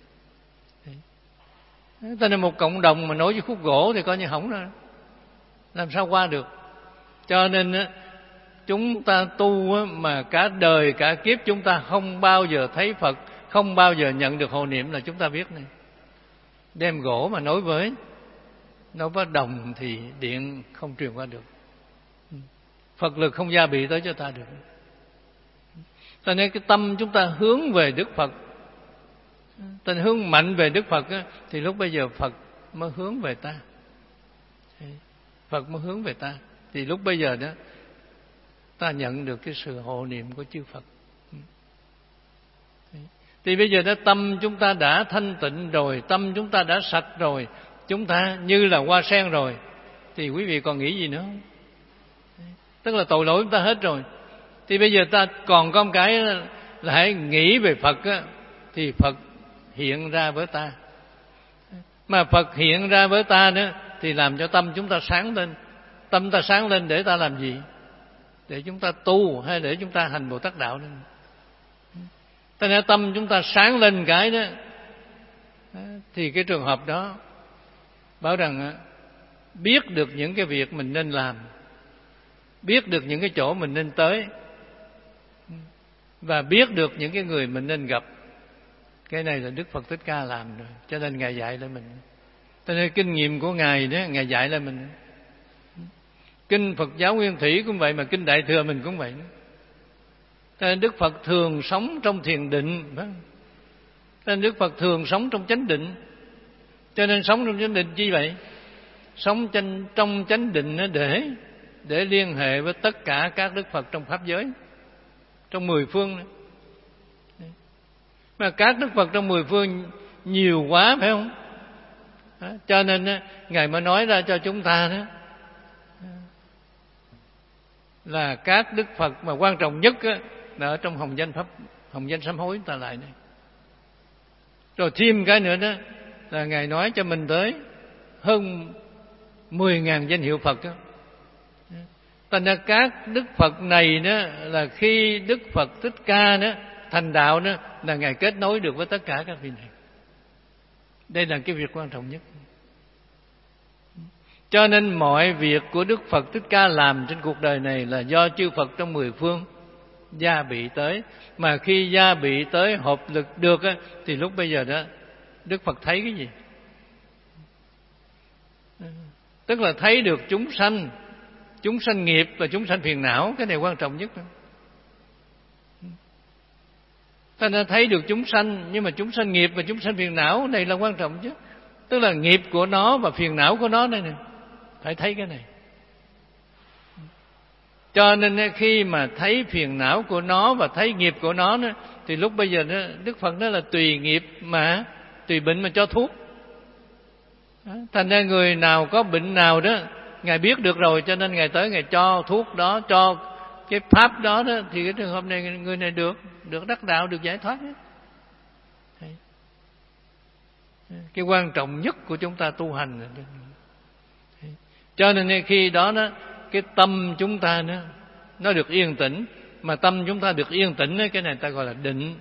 Ta nên một cộng đồng mà nối với khúc gỗ thì coi như hỏng rồi, làm sao qua được. Cho nên chúng ta tu mà cả đời cả kiếp chúng ta không bao giờ thấy Phật, không bao giờ nhận được hộ niệm là chúng ta biết này. Đem gỗ mà nối với nối với đồng thì điện không truyền qua được, Phật lực không gia bị tới cho ta được. Cho nên cái tâm chúng ta hướng về Đức Phật, ta hướng mạnh về Đức Phật á, thì lúc bây giờ Phật mới hướng về ta. Phật mới hướng về ta, thì lúc bây giờ đó ta nhận được cái sự hộ niệm của chư Phật. Thì bây giờ đó tâm chúng ta đã thanh tịnh rồi, tâm chúng ta đã sạch rồi, chúng ta như là hoa sen rồi, thì quý vị còn nghĩ gì nữa không? Tức là tội lỗi chúng ta hết rồi. Thì bây giờ ta còn có một cái là hãy nghĩ về Phật á, thì Phật hiện ra với ta. Mà Phật hiện ra với ta đó thì làm cho tâm chúng ta sáng lên. Tâm ta sáng lên để ta làm gì? Để chúng ta tu hay để chúng ta hành Bồ Tát đạo nữa. Thế nên tâm chúng ta sáng lên cái đó, thì cái trường hợp đó bảo rằng biết được những cái việc mình nên làm, biết được những cái chỗ mình nên tới, và biết được những cái người mình nên gặp. Cái này là Đức Phật Thích Ca làm rồi, cho nên Ngài dạy lại mình. Cho nên kinh nghiệm của Ngài đó, Ngài dạy lại mình. Kinh Phật giáo Nguyên Thủy cũng vậy, mà kinh Đại Thừa mình cũng vậy. Cho nên Đức Phật thường sống trong thiền định. Cho nên Đức Phật thường sống trong chánh định. Cho nên sống trong chánh định chi vậy? Sống trong, trong chánh định để để liên hệ với tất cả các Đức Phật trong Pháp giới, trong mười phương nữa. Mà các Đức Phật trong mười phương nhiều quá, phải không? Cho nên Ngài mới nói ra cho chúng ta đó là các Đức Phật mà quan trọng nhất là ở trong hồng danh pháp, hồng danh sám hối chúng ta lại này. Rồi thêm cái nữa đó là Ngài nói cho mình tới hơn mười ngàn danh hiệu Phật đó. Thành ra các Đức Phật này đó là khi Đức Phật Thích Ca đó thành đạo đó là Ngài kết nối được với tất cả các vị này. Đây là cái việc quan trọng nhất. Cho nên mọi việc của Đức Phật Thích Ca làm trên cuộc đời này là do chư Phật trong mười phương gia bị tới. Mà khi gia bị tới hợp lực được á, thì lúc bây giờ đó Đức Phật thấy cái gì? tức là thấy được chúng sanh, chúng sanh nghiệp và chúng sanh phiền não. Cái này quan trọng nhất đó. Ta đã thấy được chúng sanh, nhưng mà chúng sanh nghiệp và chúng sanh phiền não này là quan trọng chứ. Tức là nghiệp của nó và phiền não của nó đây nè, phải thấy cái này. Cho nên khi mà thấy phiền não của nó và thấy nghiệp của nó nữa, thì lúc bây giờ đó, Đức Phật nói là tùy nghiệp mà, tùy bệnh mà cho thuốc. Đó. Thành ra người nào có bệnh nào đó, Ngài biết được rồi, cho nên Ngài tới Ngài cho thuốc đó, cho cái pháp đó, đó thì cái trường hợp này người này được được đắc đạo, được giải thoát. Cái quan trọng nhất của chúng ta tu hành. Cho nên khi đó đó, cái tâm chúng ta nó nó được yên tĩnh, mà tâm chúng ta được yên tĩnh, cái này ta gọi là định.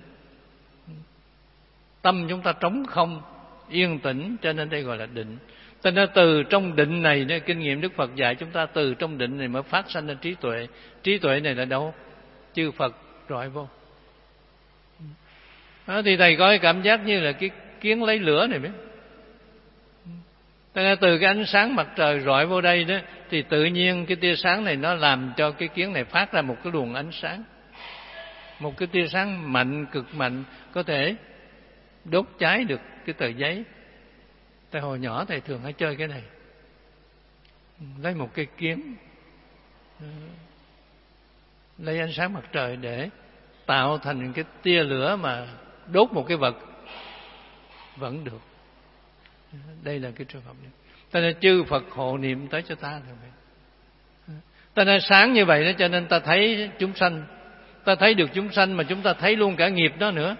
Tâm chúng ta trống không, yên tĩnh, cho nên đây gọi là định. Cho nên từ trong định này, kinh nghiệm Đức Phật dạy chúng ta từ trong định này mới phát sanh ra trí tuệ. Trí tuệ này là đâu? Chư Phật rọi vô. Đó, thì thầy có cái cảm giác như là cái kiến lấy lửa này biết. Cho nên từ cái ánh sáng mặt trời rọi vô đây đó, thì tự nhiên cái tia sáng này nó làm cho cái kiến này phát ra một cái luồng ánh sáng, một cái tia sáng mạnh, cực mạnh, có thể đốt cháy được cái tờ giấy. Tại hồi nhỏ thầy thường hay chơi cái này, lấy một cây kiếm, lấy ánh sáng mặt trời để tạo thành cái tia lửa mà đốt một cái vật vẫn được. Đây là cái trường hợp này. Cho nên chư Phật hộ niệm tới cho ta là vậy. Ta nên sáng như vậy đó, cho nên ta thấy chúng sanh, ta thấy được chúng sanh mà chúng ta thấy luôn cả nghiệp đó nữa.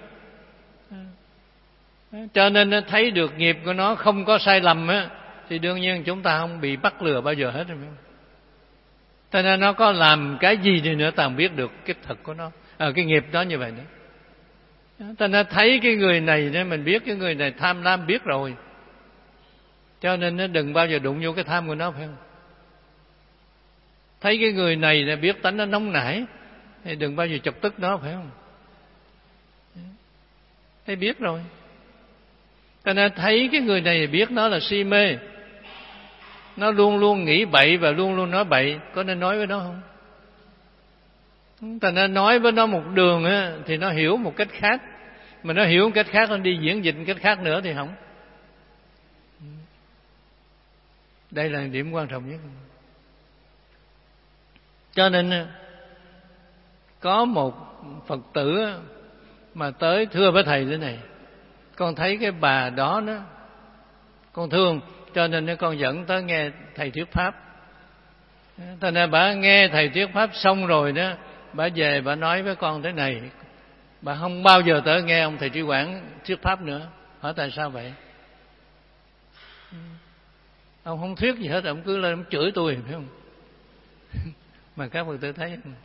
Cho nên thấy được nghiệp của nó không có sai lầm á, thì đương nhiên chúng ta không bị bắt lừa bao giờ hết. Cho nên nó có làm cái gì đi nữa ta không biết được cái thật của nó, à, cái nghiệp đó như vậy nữa. Cho nên thấy cái người này nên mình biết cái người này tham lam biết rồi. Cho nên nó đừng bao giờ đụng vô cái tham của nó, phải không? Thấy cái người này là biết tánh nó nóng nảy, thì đừng bao giờ chọc tức nó, phải không? Thấy biết rồi. Cho nên thấy cái người này biết nó là si mê, nó luôn luôn nghĩ bậy và luôn luôn nói bậy, có nên nói với nó không? Cho nên nói với nó một đường á, thì nó hiểu một cách khác, mà nó hiểu một cách khác, nó đi diễn dịch một cách khác nữa thì không. Đây là điểm quan trọng nhất. Cho nên có một Phật tử mà tới thưa với thầy thế này: con thấy cái bà đó đó, con thương, cho nên con dẫn tới nghe thầy thuyết pháp. Cho nên bà nghe thầy thuyết pháp xong rồi đó, bà về bà nói với con thế này: bà không bao giờ tới nghe ông thầy Trí Quảng thuyết pháp nữa. Hỏi tại sao vậy? Ông không thuyết gì hết, ông cứ lên ông chửi tôi, phải không? Mà các Phật tử thấy không?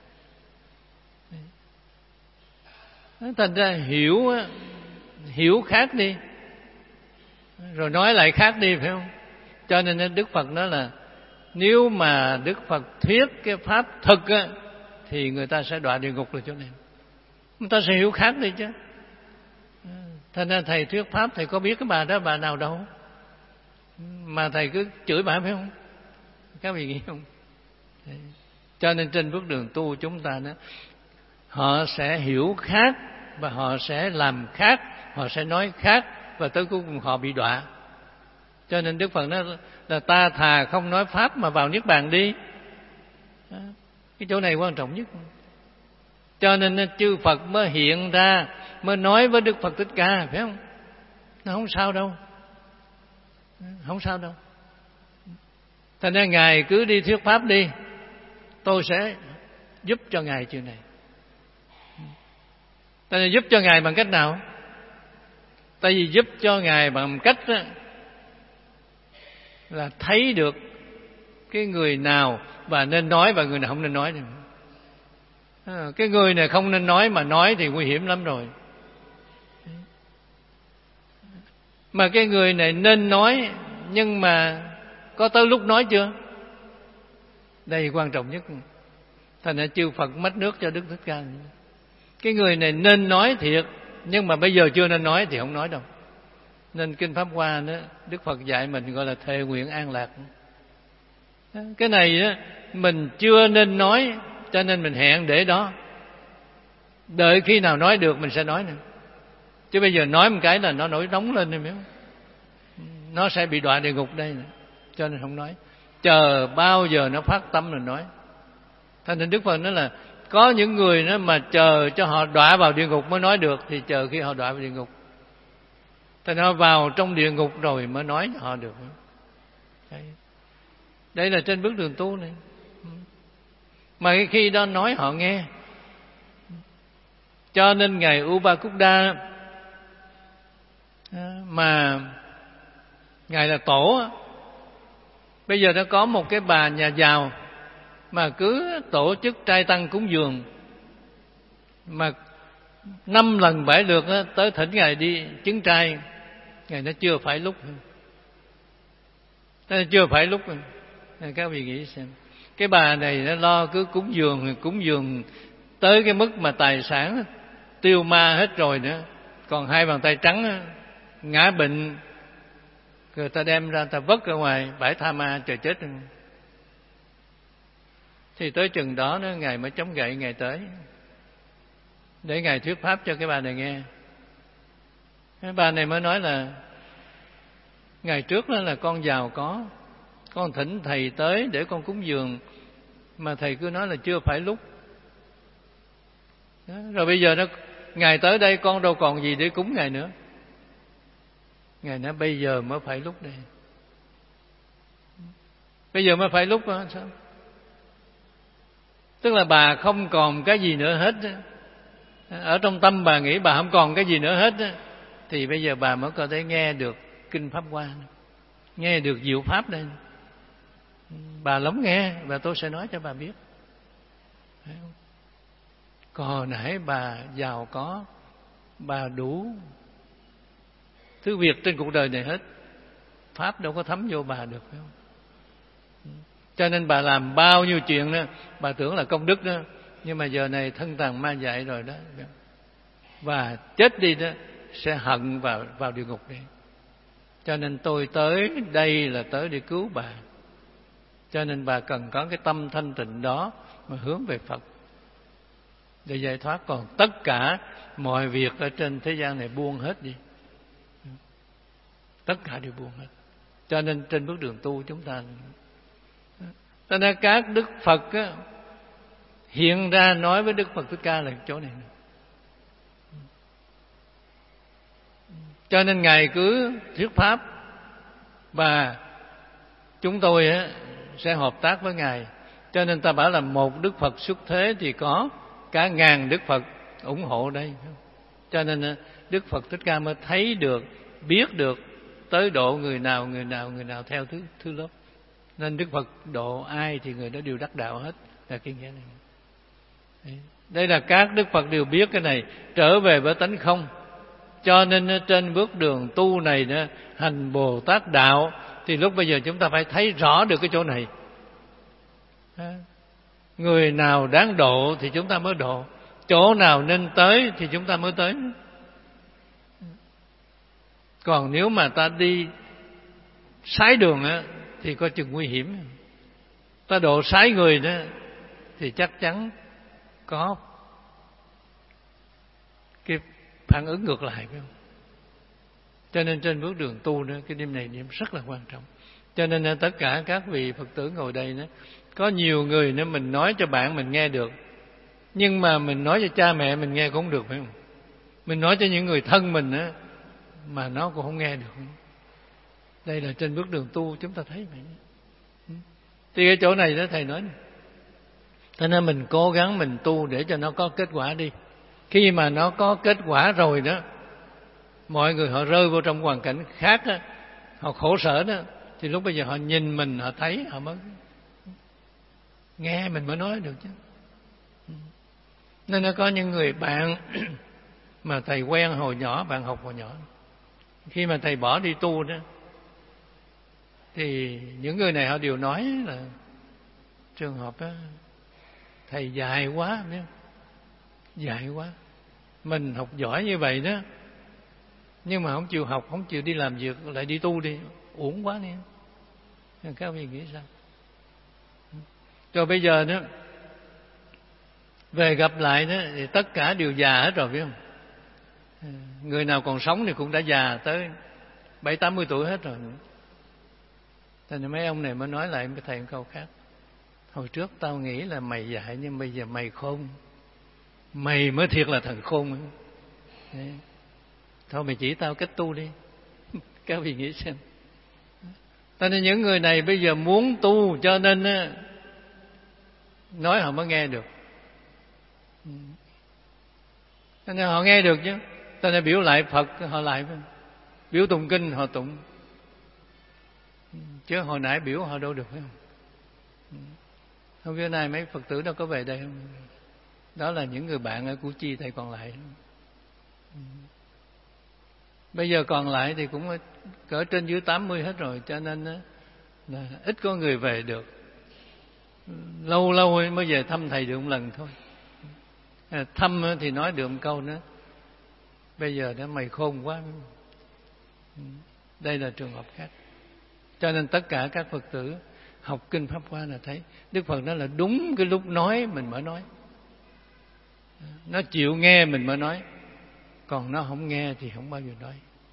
Thành ra hiểu hiểu khác đi, rồi nói lại khác đi, phải không? Cho nên Đức Phật nói là nếu mà Đức Phật thuyết cái pháp thực á, thì người ta sẽ đọa địa ngục là chỗ này. Người ta sẽ hiểu khác đi chứ. Thành ra thầy thuyết pháp, thầy có biết cái bà đó bà nào đâu, mà thầy cứ chửi bà, phải không? Các vị nghĩ không? Cho nên trên bước đường tu chúng ta đó, họ sẽ hiểu khác và họ sẽ làm khác, họ sẽ nói khác, và tới cuối cùng họ bị đọa. Cho nên Đức Phật nói là ta thà không nói pháp mà vào niết bàn đi. Cái chỗ này quan trọng nhất. Cho nên chư Phật mới hiện ra, mới nói với Đức Phật Thích Ca, phải không? Nó không sao đâu, không sao đâu. Thành ra Ngài cứ đi thuyết pháp đi, tôi sẽ giúp cho Ngài chuyện này. Tại vì giúp cho Ngài bằng cách nào? Tại vì giúp cho Ngài bằng cách đó, là thấy được cái người nào và nên nói và người nào không nên nói. À, cái người này không nên nói mà nói thì nguy hiểm lắm rồi. Mà cái người này nên nói, nhưng mà có tới lúc nói chưa? Đây quan trọng nhất. Thành ra chư Phật mất nước cho Đức Thích Ca. Cái người này nên nói thiệt, nhưng mà bây giờ chưa nên nói thì không nói đâu. Nên Kinh Pháp Hoa đó, Đức Phật dạy mình gọi là thệ nguyện an lạc. Cái này á, mình chưa nên nói, cho nên mình hẹn để đó. Đợi khi nào nói được mình sẽ nói nữa. Chứ bây giờ nói một cái là nó nổi nóng lên rồi, nó sẽ bị đọa địa ngục đây nữa. Cho nên không nói. Chờ bao giờ nó phát tâm rồi nói. Thế nên Đức Phật nói là có những người đó mà chờ cho họ đọa vào địa ngục mới nói được, thì chờ khi họ đọa vào địa ngục. Thế nên họ vào trong địa ngục rồi mới nói cho họ được. Đấy. Đây là trên bước đường tu này. Mà khi đó nói họ nghe. Cho nên Ngài Upakutta mà Ngài là tổ, bây giờ nó có một cái bà nhà giàu mà cứ tổ chức trai tăng cúng dường, mà năm lần bảy lượt tới thỉnh Ngài đi chứng trai, Ngài nó chưa phải lúc. Nó chưa phải lúc. Các vị nghĩ xem, cái bà này nó lo cứ cúng dường, cúng dường tới cái mức mà tài sản tiêu ma hết rồi nữa, còn hai bàn tay trắng ngã bệnh, người ta đem ra ta vất ra ngoài bãi tha ma chờ chết. Thì tới chừng đó nó Ngài mới chống gậy Ngài tới để Ngài thuyết pháp cho cái bà này nghe. Cái bà này mới nói là ngày trước đó là con giàu có, con thỉnh thầy tới để con cúng dường, mà thầy cứ nói là chưa phải lúc. Đó, rồi bây giờ nó Ngài tới đây con đâu còn gì để cúng Ngài nữa. Ngài nói bây giờ mới phải lúc đây. Bây giờ mới phải lúc đó, sao? Tức là bà không còn cái gì nữa hết. Ở trong tâm bà nghĩ bà không còn cái gì nữa hết, thì bây giờ bà mới có thể nghe được Kinh Pháp Hoa, nghe được diệu Pháp đây. Bà lắng nghe và tôi sẽ nói cho bà biết. Còn nãy bà giàu có, bà đủ thứ việc trên cuộc đời này hết, Pháp đâu có thấm vô bà được, phải không? Cho nên bà làm bao nhiêu chuyện đó, bà tưởng là công đức đó, nhưng mà giờ này thân tàn ma dại rồi đó, và chết đi đó sẽ hận vào vào địa ngục đi. Cho nên tôi tới đây là tới để cứu bà. Cho nên bà cần có cái tâm thanh tịnh đó mà hướng về Phật để giải thoát. Còn tất cả mọi việc ở trên thế gian này buông hết đi, tất cả đều buông hết. Cho nên trên bước đường tu chúng ta, cho nên các Đức Phật á, hiện ra nói với Đức Phật Thích Ca là chỗ này. Cho nên Ngài cứ thuyết pháp và chúng tôi á, sẽ hợp tác với Ngài. Cho nên ta bảo là một Đức Phật xuất thế thì có cả ngàn Đức Phật ủng hộ đây. Cho nên Đức Phật Thích Ca mới thấy được, biết được tới độ người nào, người nào, người nào theo thứ, thứ lớp. Nên Đức Phật độ ai thì người đó đều đắc đạo hết, là cái nghĩa này. Đấy. Đây là các Đức Phật đều biết cái này, trở về với tánh không. Cho nên trên bước đường tu này đó, hành Bồ Tát đạo, thì lúc bây giờ chúng ta phải thấy rõ được cái chỗ này. Người nào đáng độ thì chúng ta mới độ, chỗ nào nên tới thì chúng ta mới tới. Còn nếu mà ta đi sái đường á, thì có chừng nguy hiểm. Ta độ sái người đó thì chắc chắn có cái phản ứng ngược lại, phải không? Cho nên trên bước đường tu nữa, cái đêm này điểm rất là quan trọng. Cho nên tất cả các vị Phật tử ngồi đây đó, có nhiều người nữa mình nói cho bạn mình nghe được, nhưng mà mình nói cho cha mẹ mình nghe cũng không được, phải không? Mình nói cho những người thân mình á, mà nó cũng không nghe được. Đây là trên bước đường tu chúng ta thấy vậy. Thì cái chỗ này đó thầy nói này. Cho nên mình cố gắng mình tu để cho nó có kết quả đi. Khi mà nó có kết quả rồi đó, mọi người họ rơi vô trong hoàn cảnh khác đó, họ khổ sở đó, thì lúc bây giờ họ nhìn mình, họ thấy, họ mới nghe mình mới nói được chứ. Nên nó có những người bạn mà thầy quen hồi nhỏ, bạn học hồi nhỏ, khi mà thầy bỏ đi tu đó, thì những người này họ đều nói là trường hợp đó, thầy dạy quá, biết không? Dạy quá. Mình học giỏi như vậy đó, nhưng mà không chịu học, không chịu đi làm việc, lại đi tu đi, uổng quá nè. Các vị nghĩ sao? Rồi bây giờ nữa về gặp lại đó thì tất cả đều già hết rồi, biết không? Người nào còn sống thì cũng đã già tới bảy tám mươi tuổi hết rồi. Thế nên mấy ông này mới nói lại với thầy một câu khác: hồi trước tao nghĩ là mày dạy, nhưng bây giờ mày khôn, mày mới thiệt là thằng khôn. Đấy. Thôi mày chỉ tao cách tu đi. Các vị nghĩ xem. Cho nên những người này bây giờ muốn tu, cho nên nói họ mới nghe được. Cho nên họ nghe được chứ. Cho nên biểu lại Phật họ lại, biểu tụng kinh họ tụng, chứ hồi nãy biểu họ đâu được, phải không? Hôm bữa nay mấy Phật tử đâu có về đây không? Đó là những người bạn ở Củ Chi thầy còn lại. Bây giờ còn lại thì cũng cỡ trên dưới tám mươi hết rồi, cho nên là ít có người về được. Lâu lâu mới về thăm thầy được một lần thôi. Thăm thì nói được một câu nữa: bây giờ đó mày khôn quá. Đây là trường hợp khác. Cho nên tất cả các Phật tử học kinh Pháp Hoa là thấy Đức Phật nói là đúng cái lúc nói mình mới nói. Nó chịu nghe mình mới nói, còn nó không nghe thì không bao giờ nói.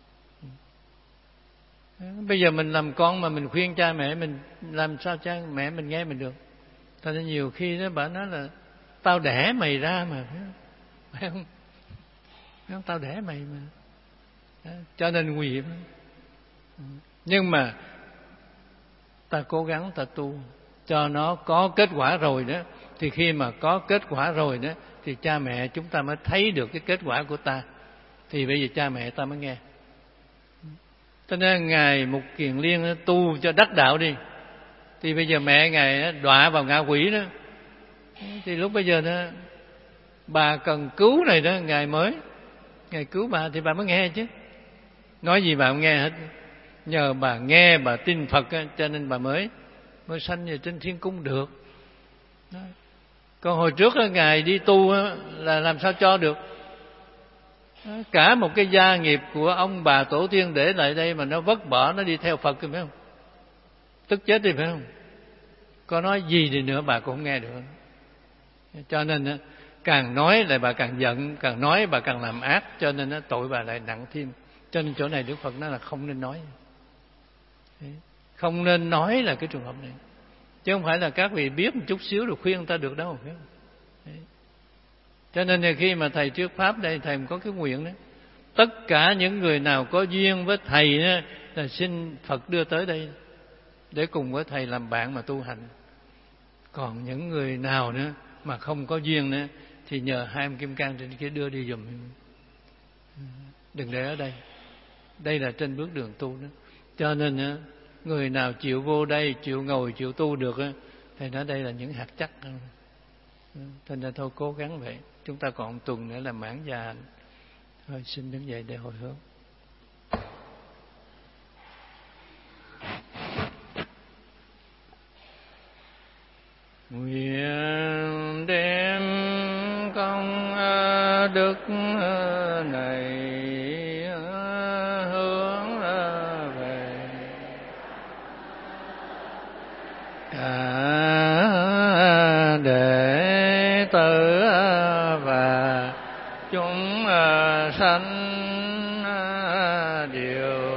Bây giờ mình làm con mà mình khuyên cha mẹ mình, làm sao cha mẹ mình nghe mình được? Cho nên nhiều khi đó bà nói là tao đẻ mày ra mà, phải không? Phải không? Tao đẻ mày mà. Đó, cho nên nguy hiểm. Nhưng mà ta cố gắng ta tu cho nó có kết quả rồi đó, thì khi mà có kết quả rồi đó thì cha mẹ chúng ta mới thấy được cái kết quả của ta, thì bây giờ cha mẹ ta mới nghe. Cho nên Ngài Mục Kiền Liên tu cho đắc đạo đi, thì bây giờ mẹ Ngài đọa vào ngạ quỷ đó, thì lúc bây giờ đó bà cần cứu này đó, Ngài mới Ngài cứu bà thì bà mới nghe chứ. Nói gì bà không nghe hết. Nhờ bà nghe, bà tin Phật á, cho nên bà mới mới sanh về trên thiên cung được. Đó. Còn hồi trước á, Ngài đi tu á, là làm sao cho được. Đó. Cả một cái gia nghiệp của ông bà tổ tiên để lại đây mà nó vứt bỏ, nó đi theo Phật, phải không? Tức chết đi, phải không? Có nói gì đi nữa bà cũng không nghe được. Cho nên á, càng nói lại bà càng giận, càng nói bà càng làm ác, cho nên á, tội bà lại nặng thêm. Cho nên chỗ này Đức Phật nói là không nên nói. Không nên nói là cái trường hợp này, chứ không phải là các vị biết một chút xíu rồi khuyên người ta được đâu, phải không? Đấy. Cho nên là khi mà thầy thuyết pháp đây, thầy có cái nguyện đó, tất cả những người nào có duyên với thầy đó, là xin Phật đưa tới đây để cùng với thầy làm bạn mà tu hành. Còn những người nào nữa mà không có duyên nữa thì nhờ hai ông Kim Cang trên kia đưa đi giùm, đừng để ở đây. Đây là trên bước đường tu đó. Cho nên người nào chịu vô đây, chịu ngồi, chịu tu được thì nói đây là những hạt chắc. Cho nên thôi cố gắng vậy. Chúng ta còn một tuần nữa là mãn già. Thôi xin đứng dậy để hồi hướng. Nguyện đem công đức này hướng về cả đệ tử và chúng sanh đều